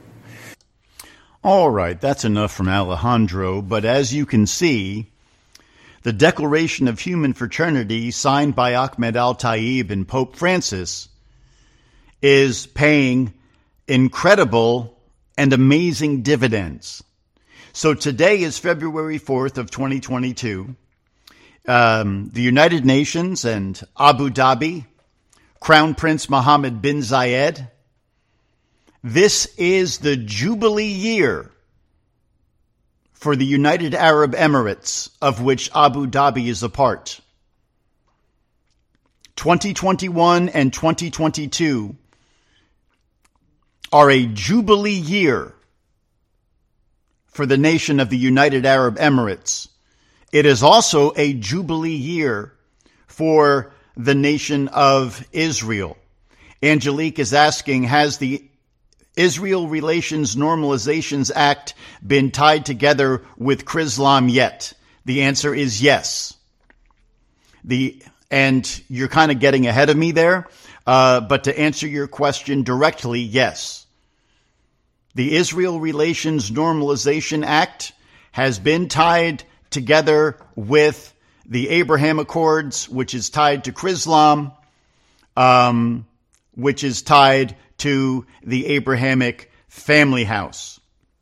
All right, that's enough from Alejandro. But as you can see, the Declaration of Human Fraternity signed by Ahmed Al-Tayeb and Pope Francis is paying incredible and amazing dividends. So today is February 4th of 2022. The United Nations and Abu Dhabi, Crown Prince Mohammed bin Zayed. This is the Jubilee year for the United Arab Emirates, of which Abu Dhabi is a part. 2021 and 2022 are a Jubilee year for the nation of the United Arab Emirates. It is also a Jubilee year for the nation of Israel. Angelique is asking, has the Israel Relations Normalizations Act been tied together with Chrislam yet? The answer is yes. And you're kind of getting ahead of me there, but to answer your question directly, yes. The Israel Relations Normalization Act has been tied together with the Abraham Accords, which is tied to Chrislam, which is tied to the Abrahamic family house.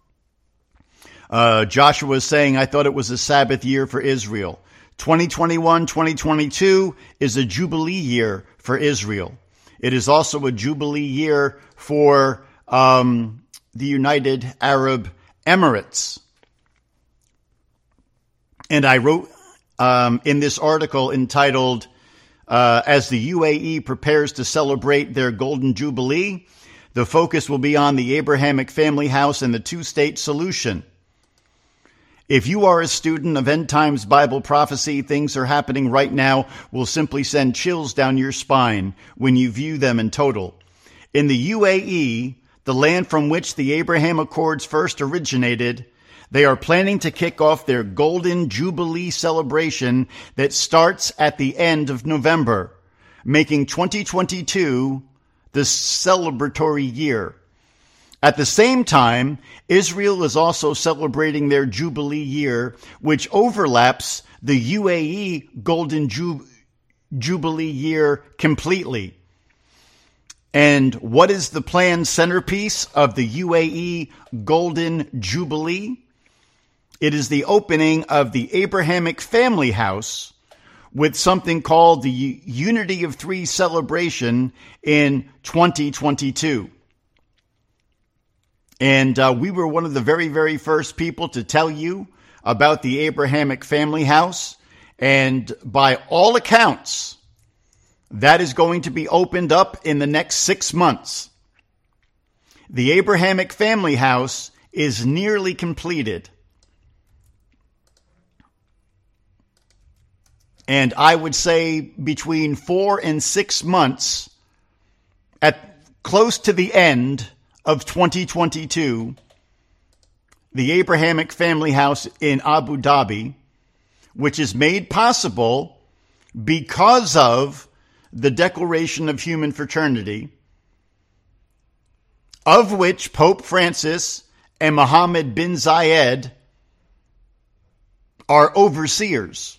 Joshua is saying, I thought it was a Sabbath year for Israel. 2021, 2022 is a Jubilee year for Israel. It is also a Jubilee year for the United Arab Emirates. And I wrote in this article entitled, as the UAE prepares to celebrate their Golden Jubilee, the focus will be on the Abrahamic family house and the two-state solution. If you are a student of End Times Bible prophecy, things are happening right now will simply send chills down your spine when you view them in total. In the UAE, the land from which the Abraham Accords first originated, they are planning to kick off their Golden Jubilee celebration that starts at the end of November, making 2022 the celebratory year. At the same time, Israel is also celebrating their Jubilee year, which overlaps the UAE Golden Jubilee year completely. And what is the planned centerpiece of the UAE Golden Jubilee? It is the opening of the Abrahamic family house with something called the Unity of Three celebration in 2022. And we were one of the very, very first people to tell you about the Abrahamic family house. And by all accounts, that is going to be opened up in the next 6 months. The Abrahamic family house is nearly completed. And I would say between 4 and 6 months, at close to the end of 2022, the Abrahamic family house in Abu Dhabi, which is made possible because of the Declaration of Human Fraternity, of which Pope Francis and Mohammed bin Zayed are overseers.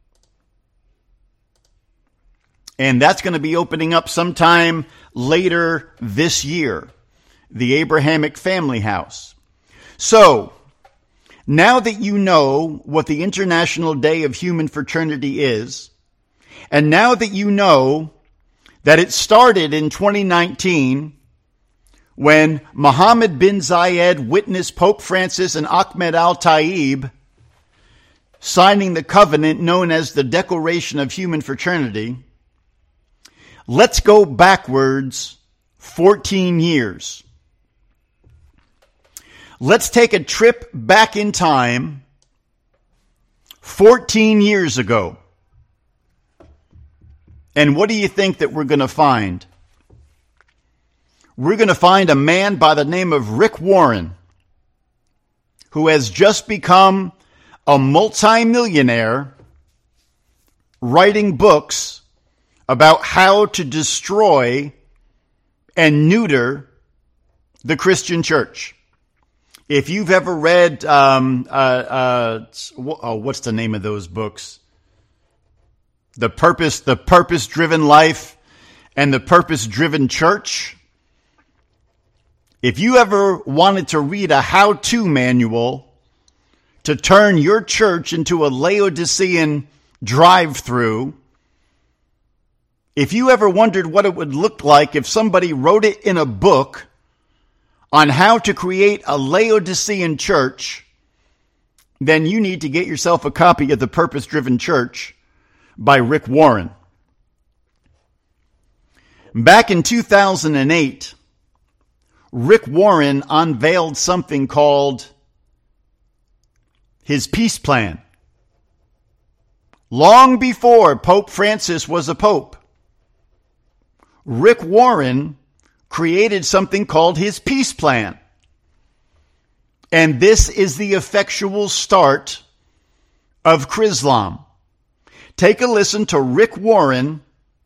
And that's going to be opening up sometime later this year, the Abrahamic family house. So, now that you know what the International Day of Human Fraternity is, and now that you know that it started in 2019 when Mohammed bin Zayed witnessed Pope Francis and Ahmed Al-Tayeb signing the covenant known as the Declaration of Human Fraternity, let's go backwards 14 years. Let's take a trip back in time 14 years ago. And what do you think that we're going to find? We're going to find a man by the name of Rick Warren, who has just become a multimillionaire writing books about how to destroy and neuter the Christian church. If you've ever read, what's the name of those books? The Purpose-Driven Life and the Purpose-Driven Church. If you ever wanted to read a how-to manual to turn your church into a Laodicean drive-through, if you ever wondered what it would look like if somebody wrote it in a book on how to create a Laodicean church, then you need to get yourself a copy of The Purpose-Driven Church by Rick Warren. Back in 2008, Rick Warren unveiled something called his peace plan. Long before Pope Francis was a pope, Rick Warren created something called his peace plan. And this is the effectual start of Chrislam. Take a listen to Rick Warren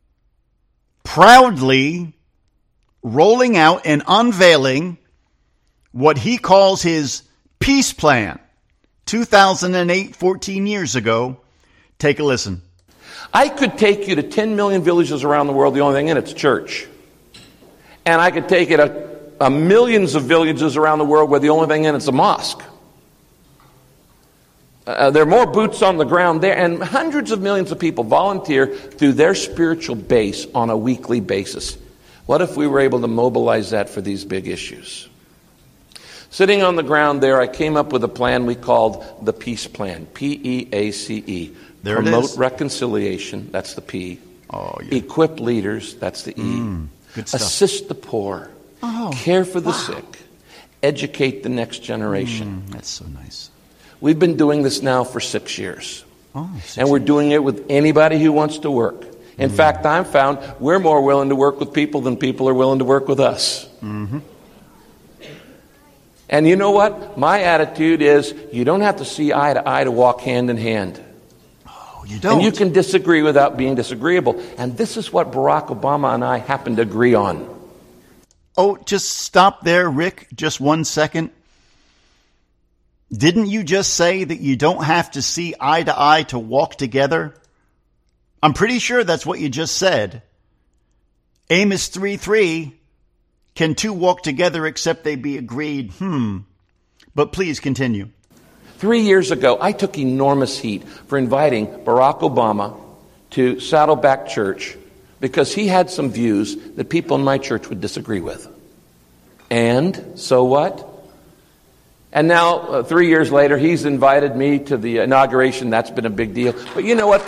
proudly rolling out and unveiling what he calls his peace plan. 2008, 14 years ago. Take a listen. I could take you to 10 million villages around the world, the only thing in it's church. And I could take it to millions of villages around the world where the only thing in it's a mosque. There are more boots on the ground there, and hundreds of millions of people volunteer through their spiritual base on a weekly basis. What if we were able to mobilize that for these big issues? Sitting on the ground there, I came up with a plan we called the Peace Plan, P-E-A-C-E. There it Promote is. reconciliation, that's the P. Oh, yeah. Equip leaders, that's the E. Good stuff. Assist the poor. Care for the sick. Educate the next generation. That's so nice. We've been doing this now for 6 years. Six And we're years. doing it with anybody who wants to work. In fact, I've found we're more willing to work with people than people are willing to work with us. And you know what? My attitude is you don't have to see eye to walk hand in hand. Oh, you don't. And you can disagree without being disagreeable. And this is what Barack Obama and I happen to agree on. Oh, just stop there, Rick. Just 1 second. Didn't you just say that you don't have to see eye to walk together? I'm pretty sure that's what you just said. Amos 3:3, can two walk together except they be agreed? But please continue. 3 years ago, I took enormous heat for inviting Barack Obama to Saddleback Church because he had some views that people in my church would disagree with. And so what? And now, 3 years later, he's invited me to the inauguration. That's been a big deal. But you know what?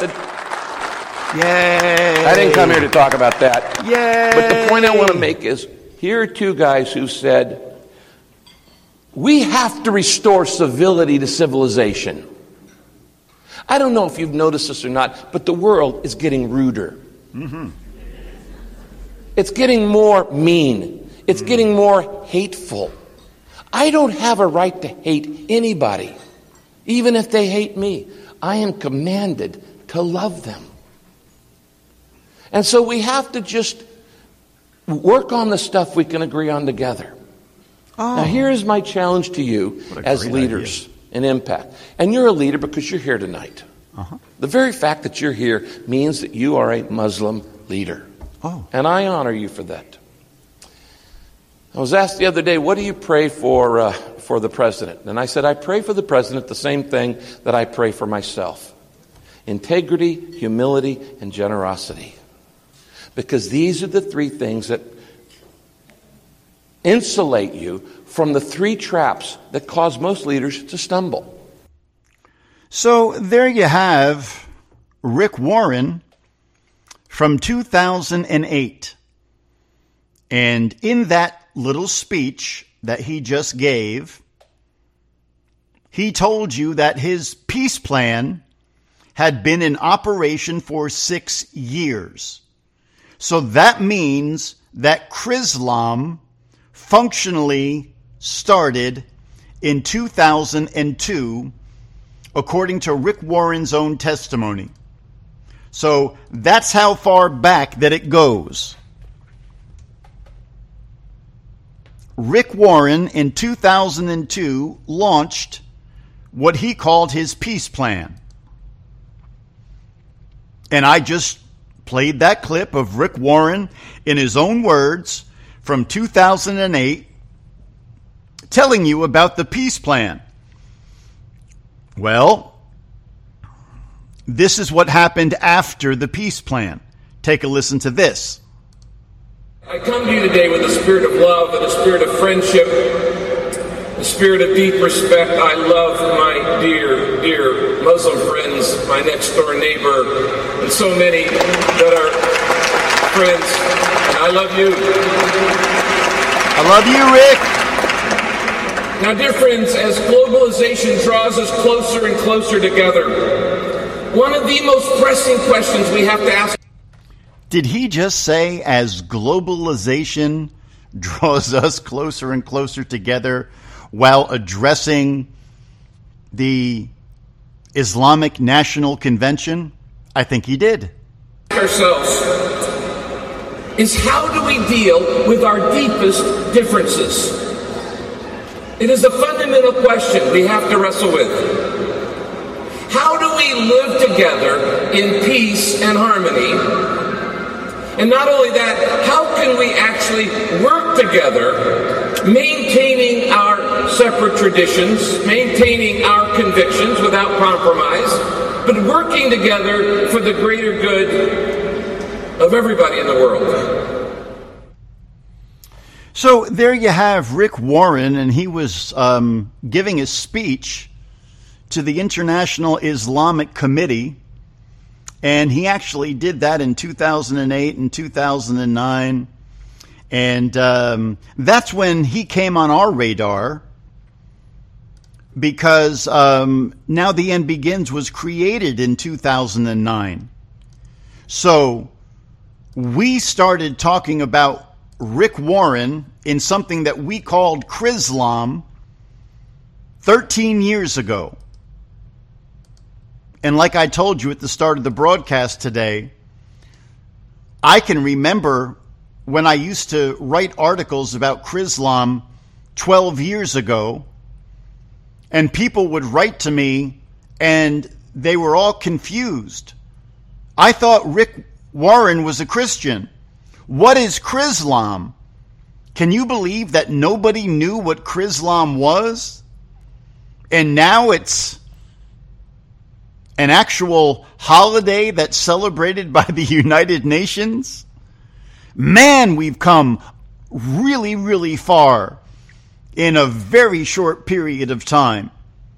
Yay! I didn't come here to talk about that. Yay! But the point I want to make is, here are two guys who said, we have to restore civility to civilization. I don't know if you've noticed this or not, but the world is getting ruder. It's getting more mean. It's getting more hateful. I don't have a right to hate anybody, even if they hate me. I am commanded to love them. And so we have to just work on the stuff we can agree on together. Now here is my challenge to you as leaders in Impact. And you're a leader because you're here tonight. The very fact that you're here means that you are a Muslim leader. And I honor you for that. I was asked the other day, what do you pray for the president? And I said, I pray for the president the same thing that I pray for myself. Integrity, humility, and generosity. Because these are the three things that insulate you from the three traps that cause most leaders to stumble. So there you have Rick Warren from 2008. And in that little speech that he just gave, he told you that his peace plan had been in operation for 6 years. So that means that Chrislam functionally started in 2002, according to Rick Warren's own testimony. So that's how far back that it goes. Rick Warren in 2002 launched what he called his peace plan. And I just played that clip of Rick Warren in his own words from 2008 telling you about the peace plan. Well, this is what happened after the peace plan. Take a listen to this. I come to you today with a spirit of love and a spirit of friendship, a spirit of deep respect. I love my dear, dear Muslim friends, my next door neighbor, and so many that are friends. And I love you. I love you, Rick. Now, dear friends, as globalization draws us closer and closer together, one of the most pressing questions we have to ask. Did he just say, as globalization draws us closer and closer together, while addressing the Islamic National Convention? I think he did. Ourselves is how do we deal with our deepest differences? It is a fundamental question we have to wrestle with. How do we live together in peace and harmony? And not only that, how can we actually work together, maintaining our separate traditions, maintaining our convictions without compromise, but working together for the greater good of everybody in the world? So there you have Rick Warren, and he was giving a speech to the International Islamic Committee. And he actually did that in 2008 and 2009. And that's when he came on our radar, because Now the End Begins was created in 2009. So we started talking about Rick Warren in something that we called Chrislam 13 years ago. And like I told you at the start of the broadcast today, I can remember when I used to write articles about Chrislam 12 years ago, and people would write to me and they were all confused. I thought Rick Warren was a Christian. What is Chrislam? Can you believe that nobody knew what Chrislam was? And now it's an actual holiday that's celebrated by the United Nations? Man, we've come really, really far in a very short period of time.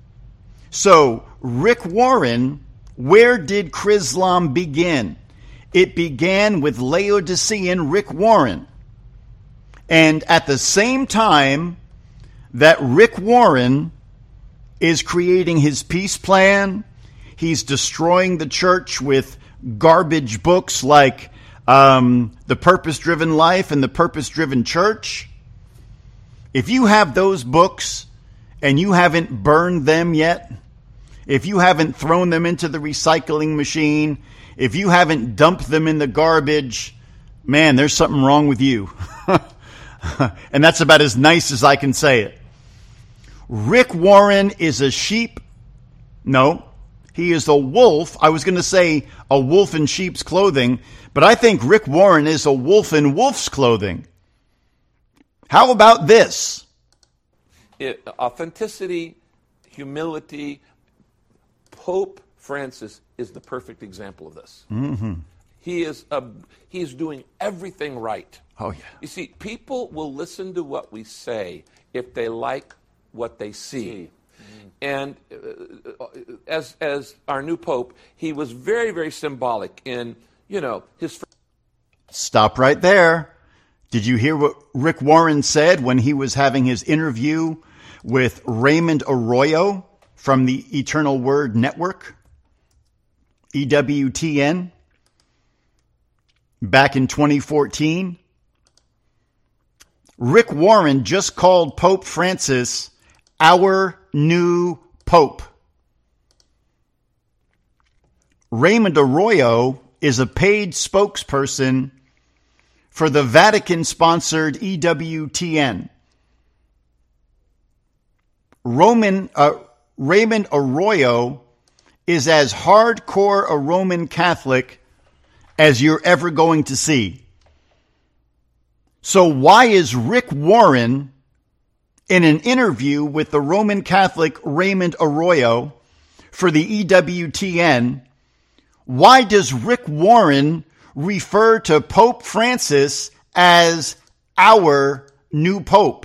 So, Rick Warren, where did Chrislam begin? It began with Laodicean Rick Warren. And at the same time that Rick Warren is creating his peace plan, he's destroying the church with garbage books like The Purpose-Driven Life and The Purpose-Driven Church. If you have those books and you haven't burned them yet, if you haven't thrown them into the recycling machine, if you haven't dumped them in the garbage, man, there's something wrong with you. And that's about as nice as I can say it. Rick Warren is a sheep. No, he is a wolf. I was going to say a wolf in sheep's clothing, but I think Rick Warren is a wolf in wolf's clothing. How about this? Authenticity, humility. Pope Francis is the perfect example of this. Mm-hmm. He is doing everything right. Oh, yeah. You see, people will listen to what we say if they like what they see. And as our new Pope, he was very, very symbolic in, his... Stop right there. Did you hear what Rick Warren said when he was having his interview with Raymond Arroyo from the Eternal Word Network, EWTN, back in 2014. Rick Warren just called Pope Francis our new Pope. Raymond Arroyo is a paid spokesperson for the Vatican-sponsored EWTN. Raymond Arroyo is as hardcore a Roman Catholic as you're ever going to see. So why is Rick Warren, in an interview with the Roman Catholic Raymond Arroyo for the EWTN, why does Rick Warren refer to Pope Francis as our new Pope?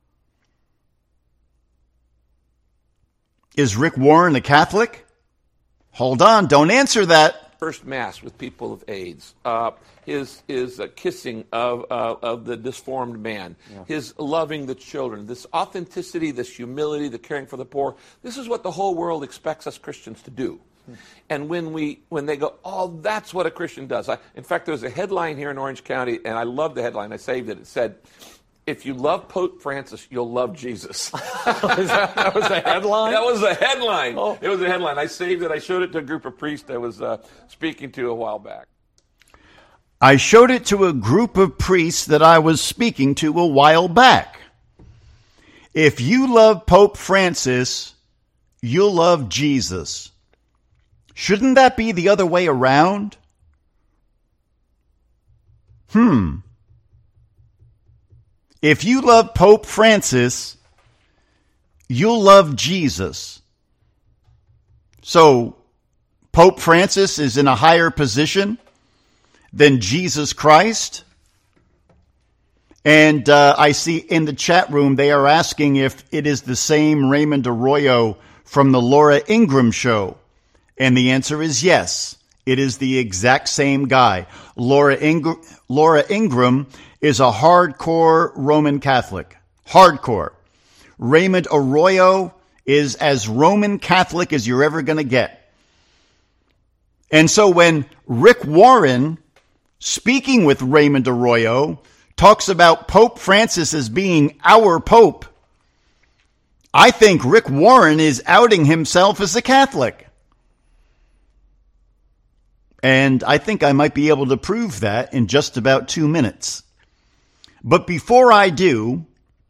Is Rick Warren a Catholic? Hold on, don't answer that. First Mass with people of AIDS, his kissing of the disformed man, his loving the children, this authenticity, this humility, the caring for the poor. This is what the whole world expects us Christians to do. And when they go, oh, that's what a Christian does. In fact, there was a headline here in Orange County, and I love the headline. I saved it. It said, if you love Pope Francis, you'll love Jesus. That was a headline? That was a headline. Oh. It was a headline. I saved it. I showed it to a group of priests I was speaking to a while back. I showed it to a group of priests that I was speaking to a while back. If you love Pope Francis, you'll love Jesus. Shouldn't that be the other way around? If you love Pope Francis, you'll love Jesus. So, Pope Francis is in a higher position than Jesus Christ? And I see in the chat room they are asking if it is the same Raymond Arroyo from the Laura Ingraham show. And the answer is yes. It is the exact same guy. Laura Ingraham is a hardcore Roman Catholic. Hardcore. Raymond Arroyo is as Roman Catholic as you're ever going to get. And so when Rick Warren, speaking with Raymond Arroyo, talks about Pope Francis as being our Pope, I think Rick Warren is outing himself as a Catholic. And I think I might be able to prove that in just about 2 minutes. But before I do,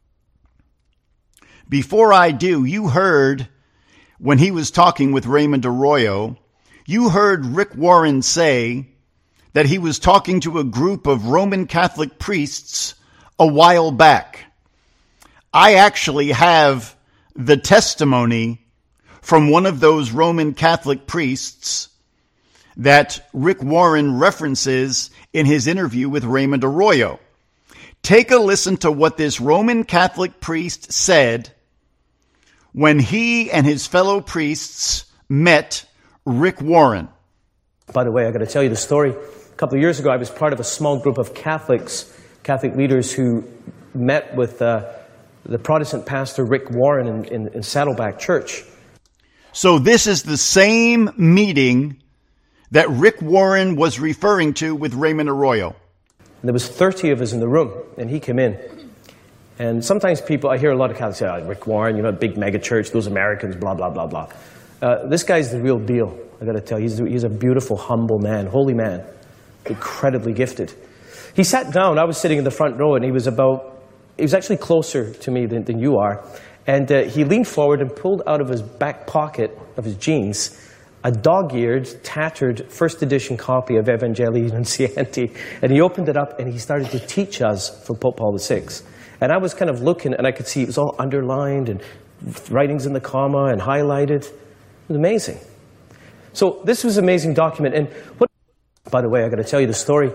you heard, when he was talking with Raymond Arroyo, you heard Rick Warren say that he was talking to a group of Roman Catholic priests a while back. I actually have the testimony from one of those Roman Catholic priests that Rick Warren references in his interview with Raymond Arroyo. Take a listen to what this Roman Catholic priest said when he and his fellow priests met Rick Warren. By the way, I got to tell you the story. A couple of years ago, I was part of a small group of Catholic leaders who met with the Protestant pastor Rick Warren in Saddleback Church. So this is the same meeting that Rick Warren was referring to with Raymond Arroyo. And there was 30 of us in the room, and he came in. And sometimes I hear a lot of Catholics say, oh, Rick Warren, big mega church, those Americans, blah, blah, blah, blah. This guy's the real deal, I got to tell you. He's a beautiful, humble man, holy man, incredibly gifted. He sat down. I was sitting in the front row, and he was actually closer to me than you are. And he leaned forward and pulled out of his back pocket of his jeans a dog-eared, tattered, first edition copy of Evangelii Nuncianti. And he opened it up, and he started to teach us from Pope Paul VI. And I was kind of looking, and I could see it was all underlined, and writings in the comma, and highlighted. It was amazing. So this was an amazing document. And by the way, I got to tell you the story.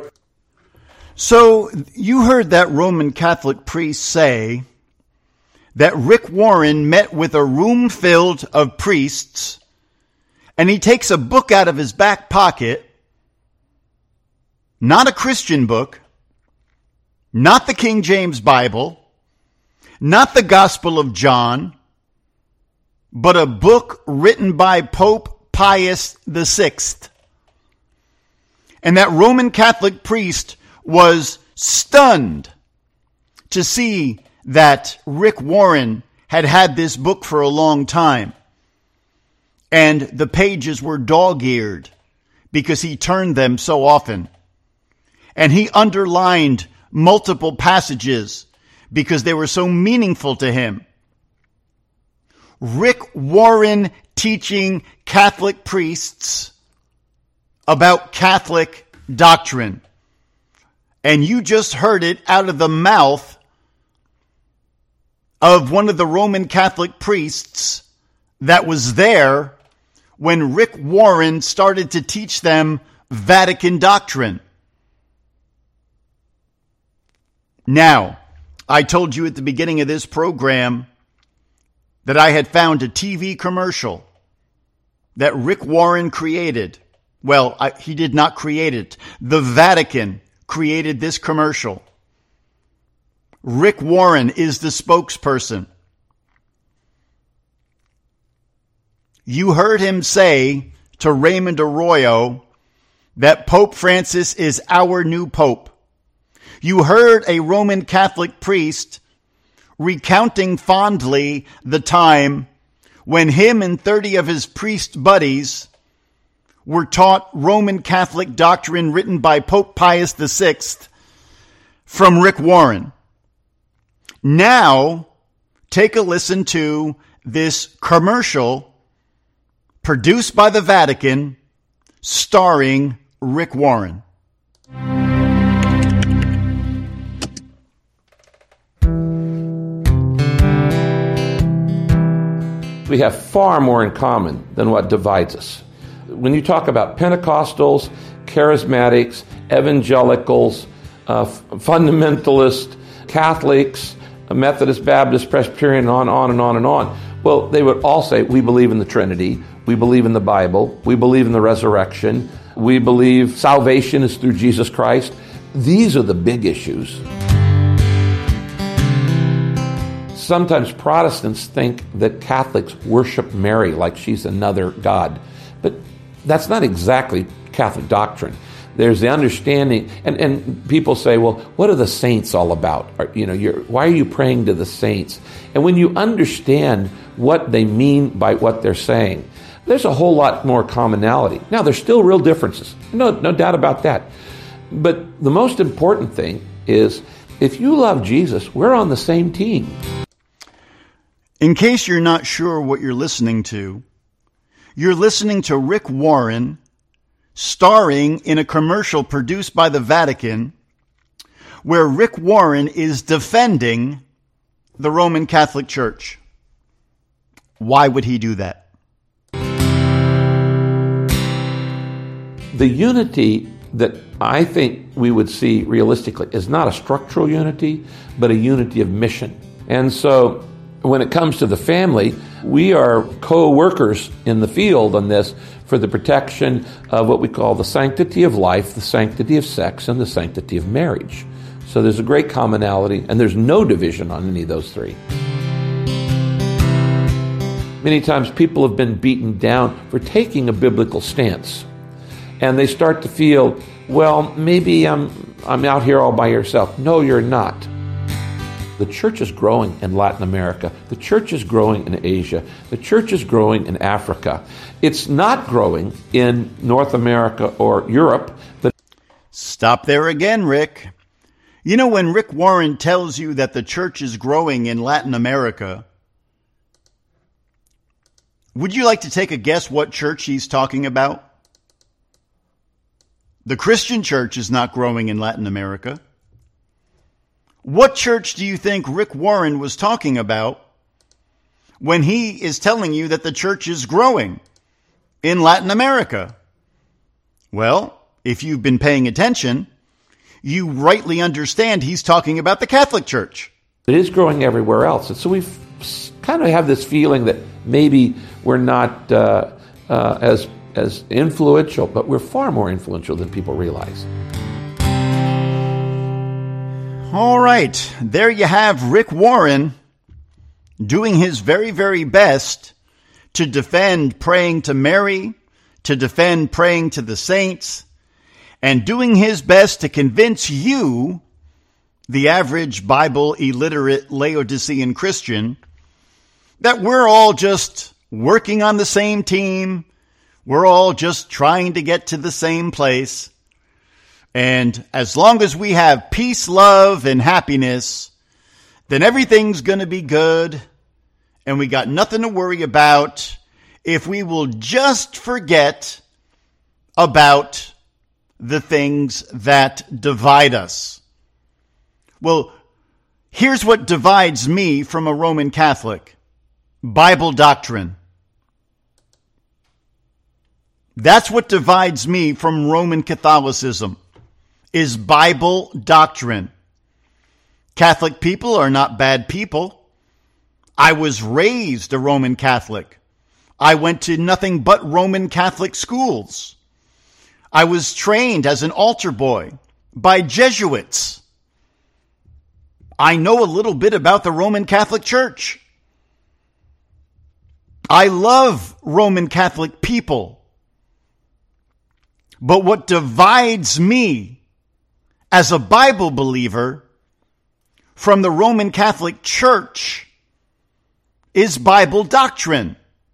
So you heard that Roman Catholic priest say that Rick Warren met with a room filled of priests, and he takes a book out of his back pocket, not a Christian book, not the King James Bible, not the Gospel of John, but a book written by Pope Pius VI. And that Roman Catholic priest was stunned to see that Rick Warren had this book for a long time. And the pages were dog-eared because he turned them so often. And he underlined multiple passages because they were so meaningful to him. Rick Warren teaching Catholic priests about Catholic doctrine. And you just heard it out of the mouth of one of the Roman Catholic priests that was there when Rick Warren started to teach them Vatican doctrine. Now, I told you at the beginning of this program that I had found a TV commercial that Rick Warren created. Well, he did not create it. The Vatican created this commercial. Rick Warren is the spokesperson. You heard him say to Raymond Arroyo that Pope Francis is our new pope. You heard a Roman Catholic priest recounting fondly the time when him and 30 of his priest buddies were taught Roman Catholic doctrine written by Pope Pius VI from Rick Warren. Now, take a listen to this commercial produced by the Vatican starring Rick Warren. We have far more in common than what divides us. When you talk about Pentecostals, charismatics, evangelicals, fundamentalists, Catholics, Methodist, Baptist, Presbyterian, on and on and on. Well, they would all say, we believe in the Trinity, we believe in the Bible, we believe in the resurrection, we believe salvation is through Jesus Christ. These are the big issues. Sometimes Protestants think that Catholics worship Mary like she's another God. But that's not exactly Catholic doctrine. There's the understanding, and people say, well, what are the saints all about? Why are you praying to the saints? And when you understand what they mean by what they're saying, there's a whole lot more commonality. Now, there's still real differences. No doubt about that. But the most important thing is, if you love Jesus, we're on the same team. In case you're not sure what you're listening to Rick Warren starring in a commercial produced by the Vatican where Rick Warren is defending the Roman Catholic Church. Why would he do that? The unity that I think we would see realistically is not a structural unity, but a unity of mission. And so when it comes to the family, we are co-workers in the field on this for the protection of what we call the sanctity of life, the sanctity of sex, and the sanctity of marriage. So there's a great commonality, and there's no division on any of those three. Many times people have been beaten down for taking a biblical stance, and they start to feel, well, maybe I'm out here all by yourself. No, you're not. The church is growing in Latin America. The church is growing in Asia. The church is growing in Africa. It's not growing in North America or Europe. But stop there again, Rick. You know, when Rick Warren tells you that the church is growing in Latin America, would you like to take a guess what church he's talking about? The Christian church is not growing in Latin America. What church do you think Rick Warren was talking about when he is telling you that the church is growing in Latin America? Well, if you've been paying attention, you rightly understand he's talking about the Catholic Church. It is growing everywhere else. And so we kind of have this feeling that maybe we're not as influential, but we're far more influential than people realize. All right, there you have Rick Warren doing his very, very best to defend praying to Mary, to defend praying to the saints, and doing his best to convince you, the average Bible illiterate Laodicean Christian, that we're all just working on the same team, we're all just trying to get to the same place, and as long as we have peace, love, and happiness, then everything's going to be good, and we got nothing to worry about if we will just forget about the things that divide us. Well, here's what divides me from a Roman Catholic. Bible doctrine. That's what divides me from Roman Catholicism, is Bible doctrine. Catholic people are not bad people. I was raised a Roman Catholic. I went to nothing but Roman Catholic schools. I was trained as an altar boy by Jesuits. I know a little bit about the Roman Catholic Church. I love Roman Catholic people. But what divides me as a Bible believer from the Roman Catholic Church is Bible doctrine.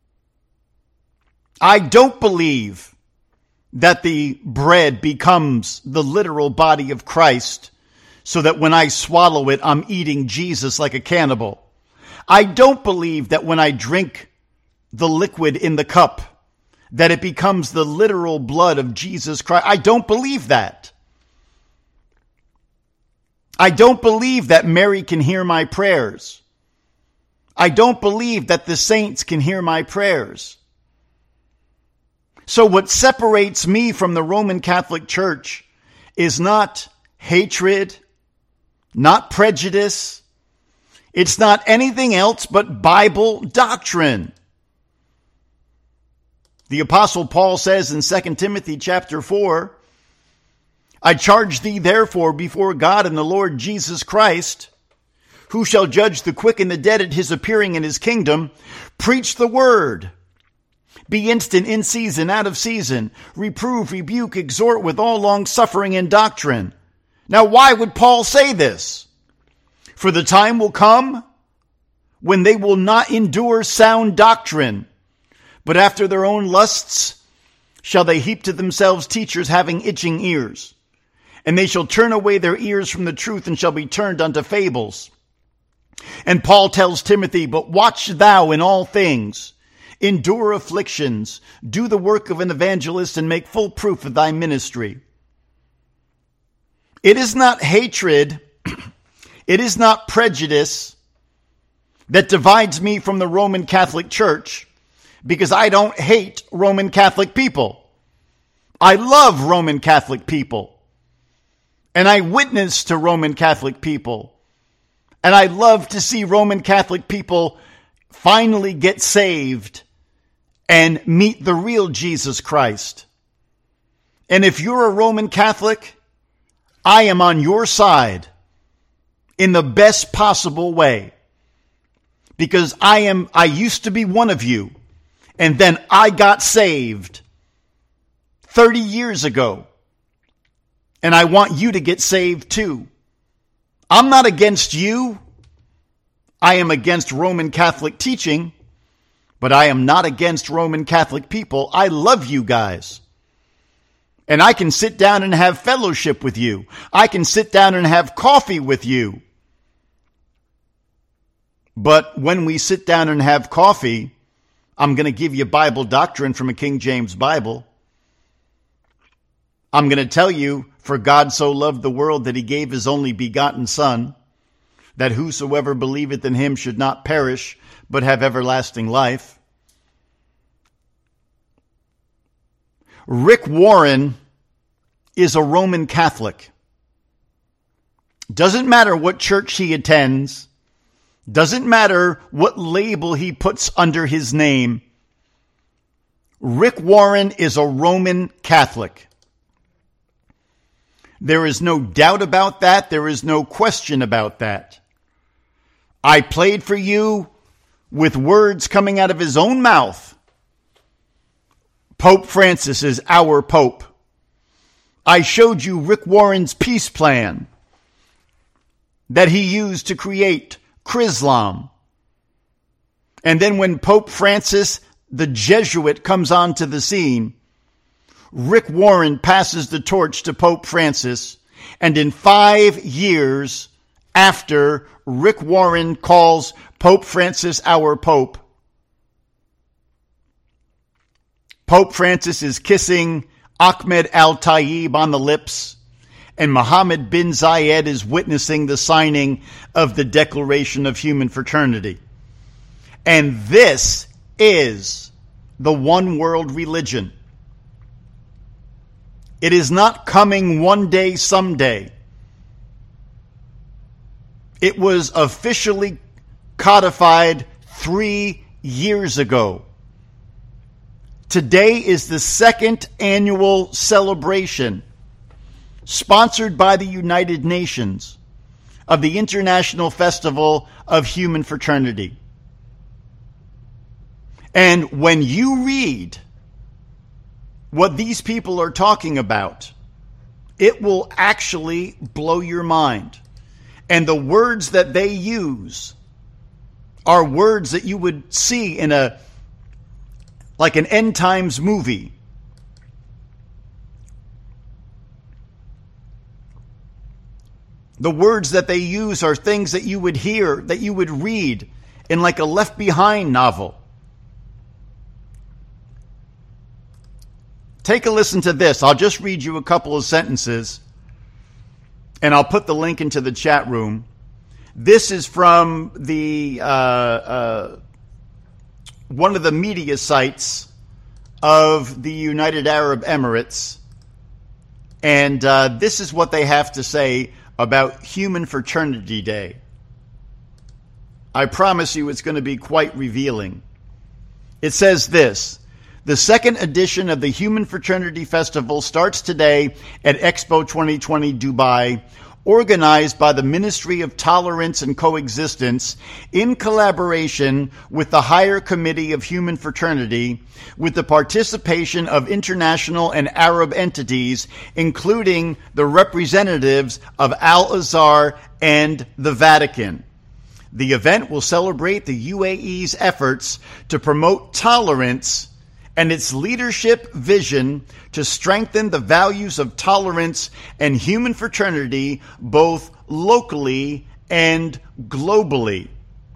I don't believe that the bread becomes the literal body of Christ so that when I swallow it, I'm eating Jesus like a cannibal. I don't believe that when I drink the liquid in the cup, that it becomes the literal blood of Jesus Christ. I don't believe that. I don't believe that Mary can hear my prayers. I don't believe that the saints can hear my prayers. So what separates me from the Roman Catholic Church is not hatred, not prejudice. It's not anything else but Bible doctrine. The Apostle Paul says in 2 Timothy chapter 4, I charge thee therefore before God and the Lord Jesus Christ, who shall judge the quick and the dead at his appearing in his kingdom, preach the word. Be instant in season, out of season. Reprove, rebuke, exhort with all long suffering and doctrine. Now why would Paul say this? For the time will come when they will not endure sound doctrine, but after their own lusts shall they heap to themselves teachers having itching ears. And they shall turn away their ears from the truth and shall be turned unto fables. And Paul tells Timothy, but watch thou in all things, endure afflictions, do the work of an evangelist, and make full proof of thy ministry. It is not hatred, it is not prejudice that divides me from the Roman Catholic Church, because I don't hate Roman Catholic people. I love Roman Catholic people. And I witness to Roman Catholic people. And I love to see Roman Catholic people finally get saved and meet the real Jesus Christ. And if you're a Roman Catholic, I am on your side in the best possible way. Because I used to be one of you. And then I got saved 30 years ago. And I want you to get saved too. I'm not against you. I am against Roman Catholic teaching, but I am not against Roman Catholic people. I love you guys. And I can sit down and have fellowship with you. I can sit down and have coffee with you. But when we sit down and have coffee, I'm going to give you Bible doctrine from a King James Bible. I'm going to tell you, for God so loved the world that he gave his only begotten Son, that whosoever believeth in him should not perish, but have everlasting life. Rick Warren is a Roman Catholic. Doesn't matter what church he attends. Doesn't matter what label he puts under his name. Rick Warren is a Roman Catholic. There is no doubt about that. There is no question about that. I played for you with words coming out of his own mouth, Pope Francis is our Pope. I showed you Rick Warren's peace plan that he used to create Chrislam. And then when Pope Francis, the Jesuit, comes onto the scene, Rick Warren passes the torch to Pope Francis, and in 5 years after Rick Warren calls Pope Francis our Pope, Pope Francis is kissing Ahmed al-Tayyib on the lips, and Mohammed bin Zayed is witnessing the signing of the Declaration of Human Fraternity. And this is the one world religion. It is not coming one day, someday. It was officially codified 3 years ago. Today is the second annual celebration, sponsored by the United Nations, of the International Festival of Human Fraternity. And when you read what these people are talking about, it will actually blow your mind. And the words that they use are words that you would see in like an end times movie. The words that they use are things that you would hear, that you would read in like a Left Behind novel. Take a listen to this. I'll just read you a couple of sentences, and I'll put the link into the chat room. This is from the one of the media sites of the United Arab Emirates, and this is what they have to say about Human Fraternity Day. I promise you it's going to be quite revealing. It says this: the second edition of the Human Fraternity Festival starts today at Expo 2020 Dubai, organized by the Ministry of Tolerance and Coexistence in collaboration with the Higher Committee of Human Fraternity, with the participation of international and Arab entities, including the representatives of Al-Azhar and the Vatican. The event will celebrate the UAE's efforts to promote tolerance and its leadership vision to strengthen the values of tolerance and human fraternity both locally and globally.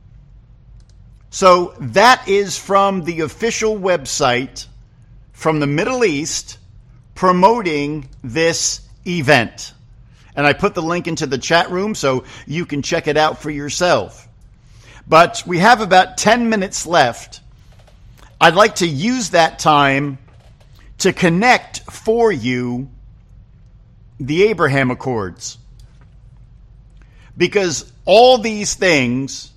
So that is from the official website from the Middle East promoting this event. And I put the link into the chat room so you can check it out for yourself. But we have about 10 minutes left. I'd like to use that time to connect for you the Abraham Accords. Because all these things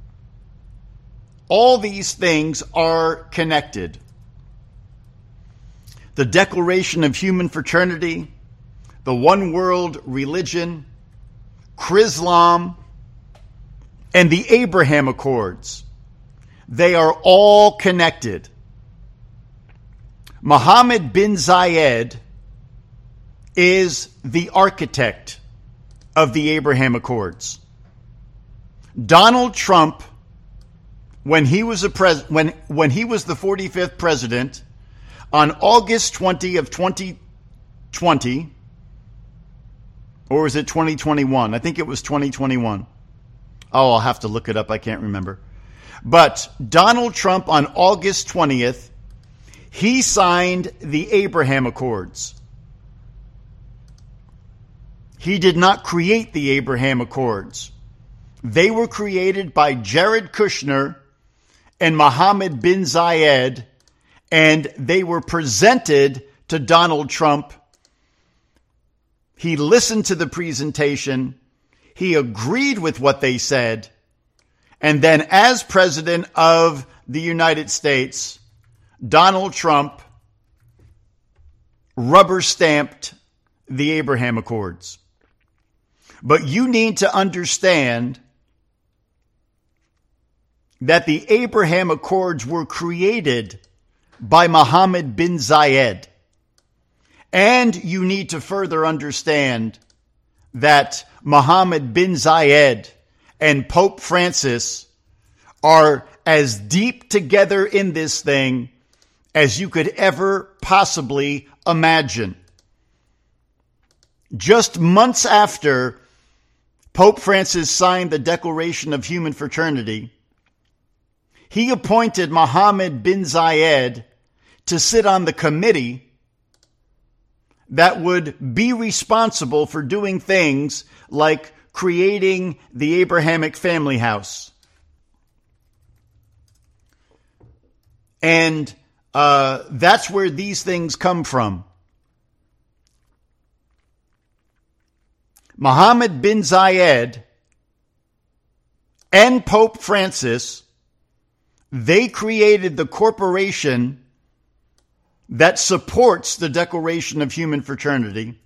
are connected. The Declaration of Human Fraternity, the One World Religion, Chrislam, and the Abraham Accords. They are all connected. Mohammed bin Zayed is the architect of the Abraham Accords. Donald Trump, when he was when he was the 45th president on August 20 of 2020, or was it 2021? I think it was 2021. Oh, I'll have to look it up. I can't remember. But Donald Trump on August 20th, he signed the Abraham Accords. He did not create the Abraham Accords. They were created by Jared Kushner and Mohammed bin Zayed, and they were presented to Donald Trump. He listened to the presentation. He agreed with what they said. And then as president of the United States, Donald Trump rubber stamped the Abraham Accords. But you need to understand that the Abraham Accords were created by Mohammed bin Zayed. And you need to further understand that Mohammed bin Zayed and Pope Francis are as deep together in this thing as you could ever possibly imagine. Just months after Pope Francis signed the Declaration of Human Fraternity, he appointed Mohammed bin Zayed to sit on the committee that would be responsible for doing things like creating the Abrahamic family house. And that's where these things come from. Mohammed bin Zayed and Pope Francis, they created the corporation that supports the Declaration of Human Fraternity.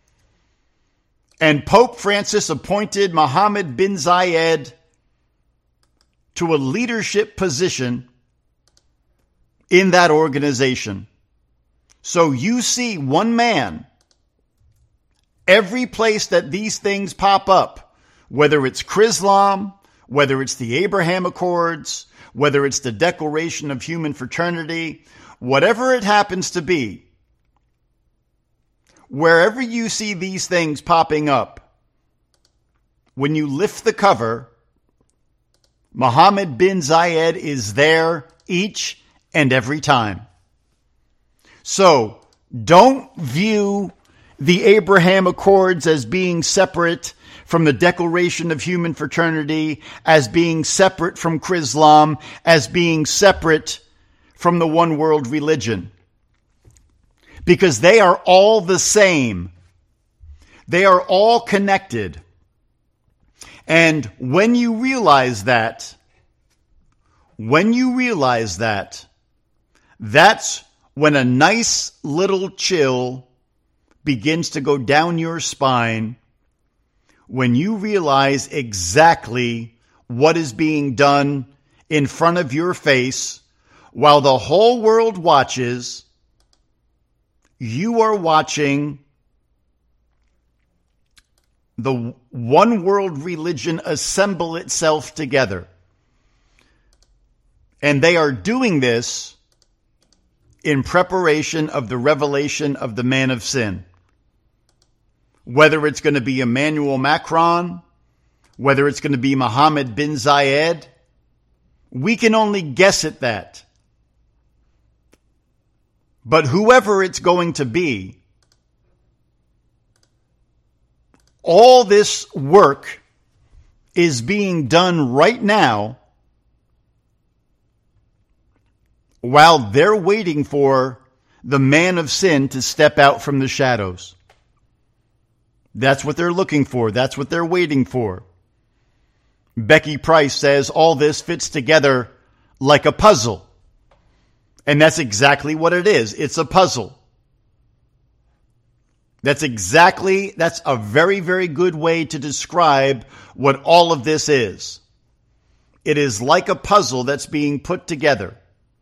And Pope Francis appointed Mohammed bin Zayed to a leadership position in that organization. So you see one man every place that these things pop up, whether it's Chrislam, whether it's the Abraham Accords, whether it's the Declaration of Human Fraternity, whatever it happens to be, wherever you see these things popping up, when you lift the cover, Mohammed bin Zayed is there each and every time. So don't view the Abraham Accords as being separate from the Declaration of Human Fraternity, as being separate from Chrislam, as being separate from the one world religion. Because they are all the same. They are all connected. And when you realize that, that's when a nice little chill begins to go down your spine, when you realize exactly what is being done in front of your face while the whole world watches. You are watching the one world religion assemble itself together. And they are doing this in preparation of the revelation of the man of sin. Whether it's going to be Emmanuel Macron, whether it's going to be Mohammed bin Zayed, we can only guess at that. But whoever it's going to be, all this work is being done right now while they're waiting for the man of sin to step out from the shadows. That's what they're looking for. That's what they're waiting for. Becky Price says all this fits together like a puzzle. And that's exactly what it is. It's a puzzle. That's a very, very good way to describe what all of this is. It is like a puzzle that's being put together.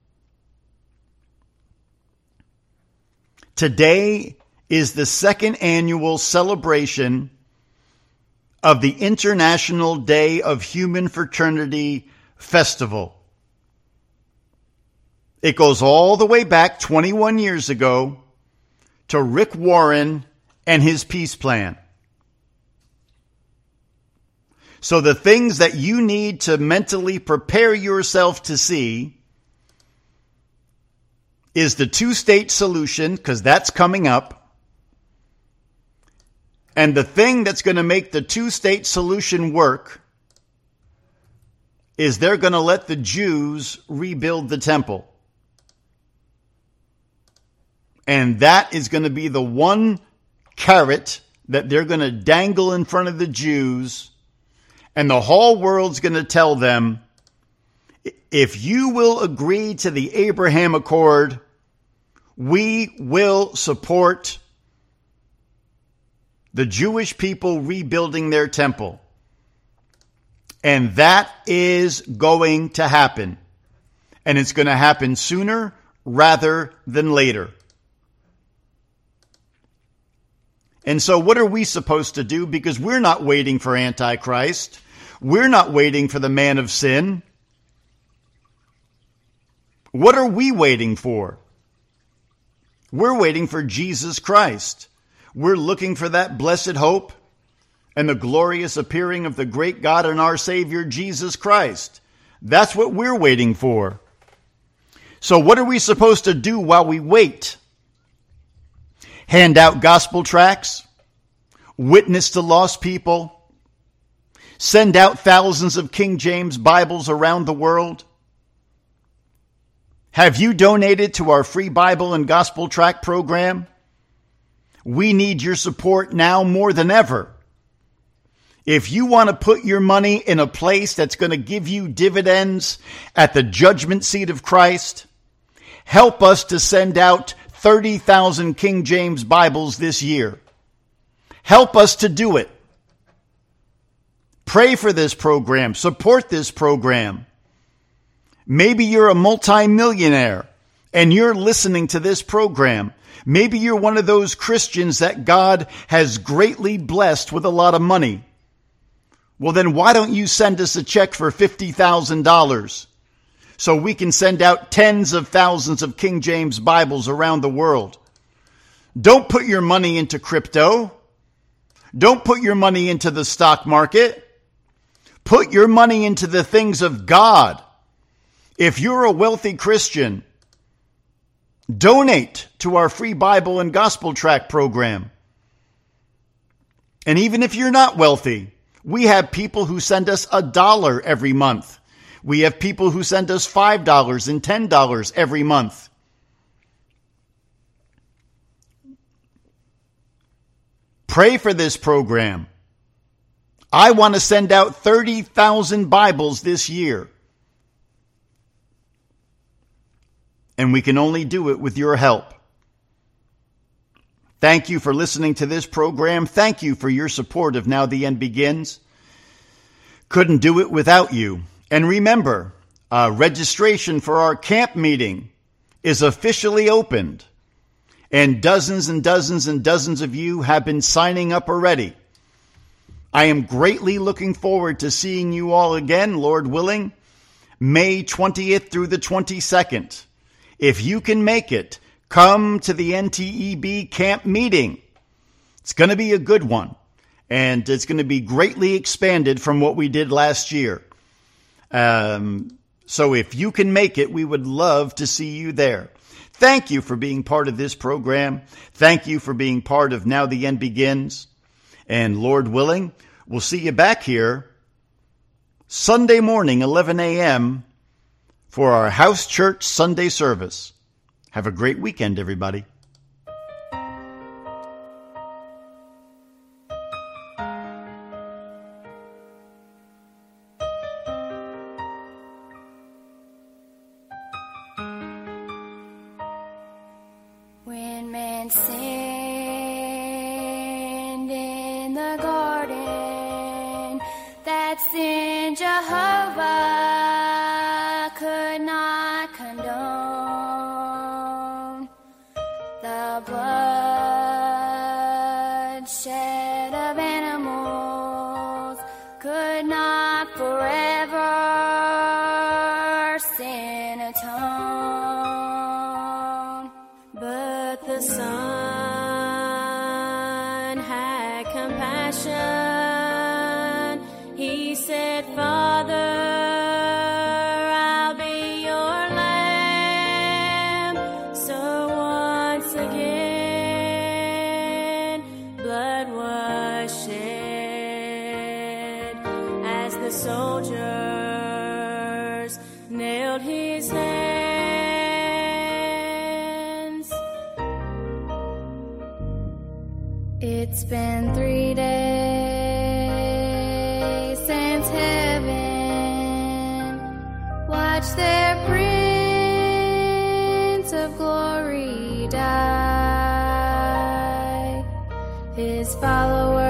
Today is the second annual celebration of the International Day of Human Fraternity Festival. It goes all the way back 21 years ago to Rick Warren and his peace plan. So the things that you need to mentally prepare yourself to see is the two-state solution, because that's coming up. And the thing that's going to make the two-state solution work is they're going to let the Jews rebuild the temple. And that is going to be the one carrot that they're going to dangle in front of the Jews. And the whole world's going to tell them, if you will agree to the Abraham Accord, we will support the Jewish people rebuilding their temple. And that is going to happen. And it's going to happen sooner rather than later. And so what are we supposed to do? Because we're not waiting for Antichrist. We're not waiting for the man of sin. What are we waiting for? We're waiting for Jesus Christ. We're looking for that blessed hope and the glorious appearing of the great God and our Savior, Jesus Christ. That's what we're waiting for. So what are we supposed to do while we wait? Hand out gospel tracts? Witness to lost people? Send out thousands of King James Bibles around the world? Have you donated to our free Bible and gospel tract program? We need your support now more than ever. If you want to put your money in a place that's going to give you dividends at the judgment seat of Christ, help us to send out 30,000 King James Bibles this year. Help us to do it. Pray for this program. Support this program. Maybe you're a multimillionaire and you're listening to this program. Maybe you're one of those Christians that God has greatly blessed with a lot of money. Well, then why don't you send us a check for $50,000 so we can send out tens of thousands of King James Bibles around the world? Don't put your money into crypto. Don't put your money into the stock market. Put your money into the things of God. If you're a wealthy Christian, donate to our free Bible and gospel tract program. And even if you're not wealthy, we have people who send us $1 every month. We have people who send us $5 and $10 every month. Pray for this program. I want to send out 30,000 Bibles this year. And we can only do it with your help. Thank you for listening to this program. Thank you for your support of Now the End Begins. Couldn't do it without you. And remember, registration for our camp meeting is officially opened. And dozens and dozens and dozens of you have been signing up already. I am greatly looking forward to seeing you all again, Lord willing, May 20th through the 22nd. If you can make it, come to the NTEB camp meeting. It's going to be a good one, and it's going to be greatly expanded from what we did last year. So if you can make it, we would love to see you there. Thank you for being part of this program. Thank you for being part of Now the End Begins. And Lord willing, we'll see you back here Sunday morning, 11 a.m., for our house church Sunday service. Have a great weekend, everybody. When man sinned in the garden, that sin Jehovah could not condone. The blood shed of animals could not forever sin atone. But the Son had compassion. He said, Father, soldiers nailed his hands. It's been 3 days since heaven watched their Prince of Glory die. His followers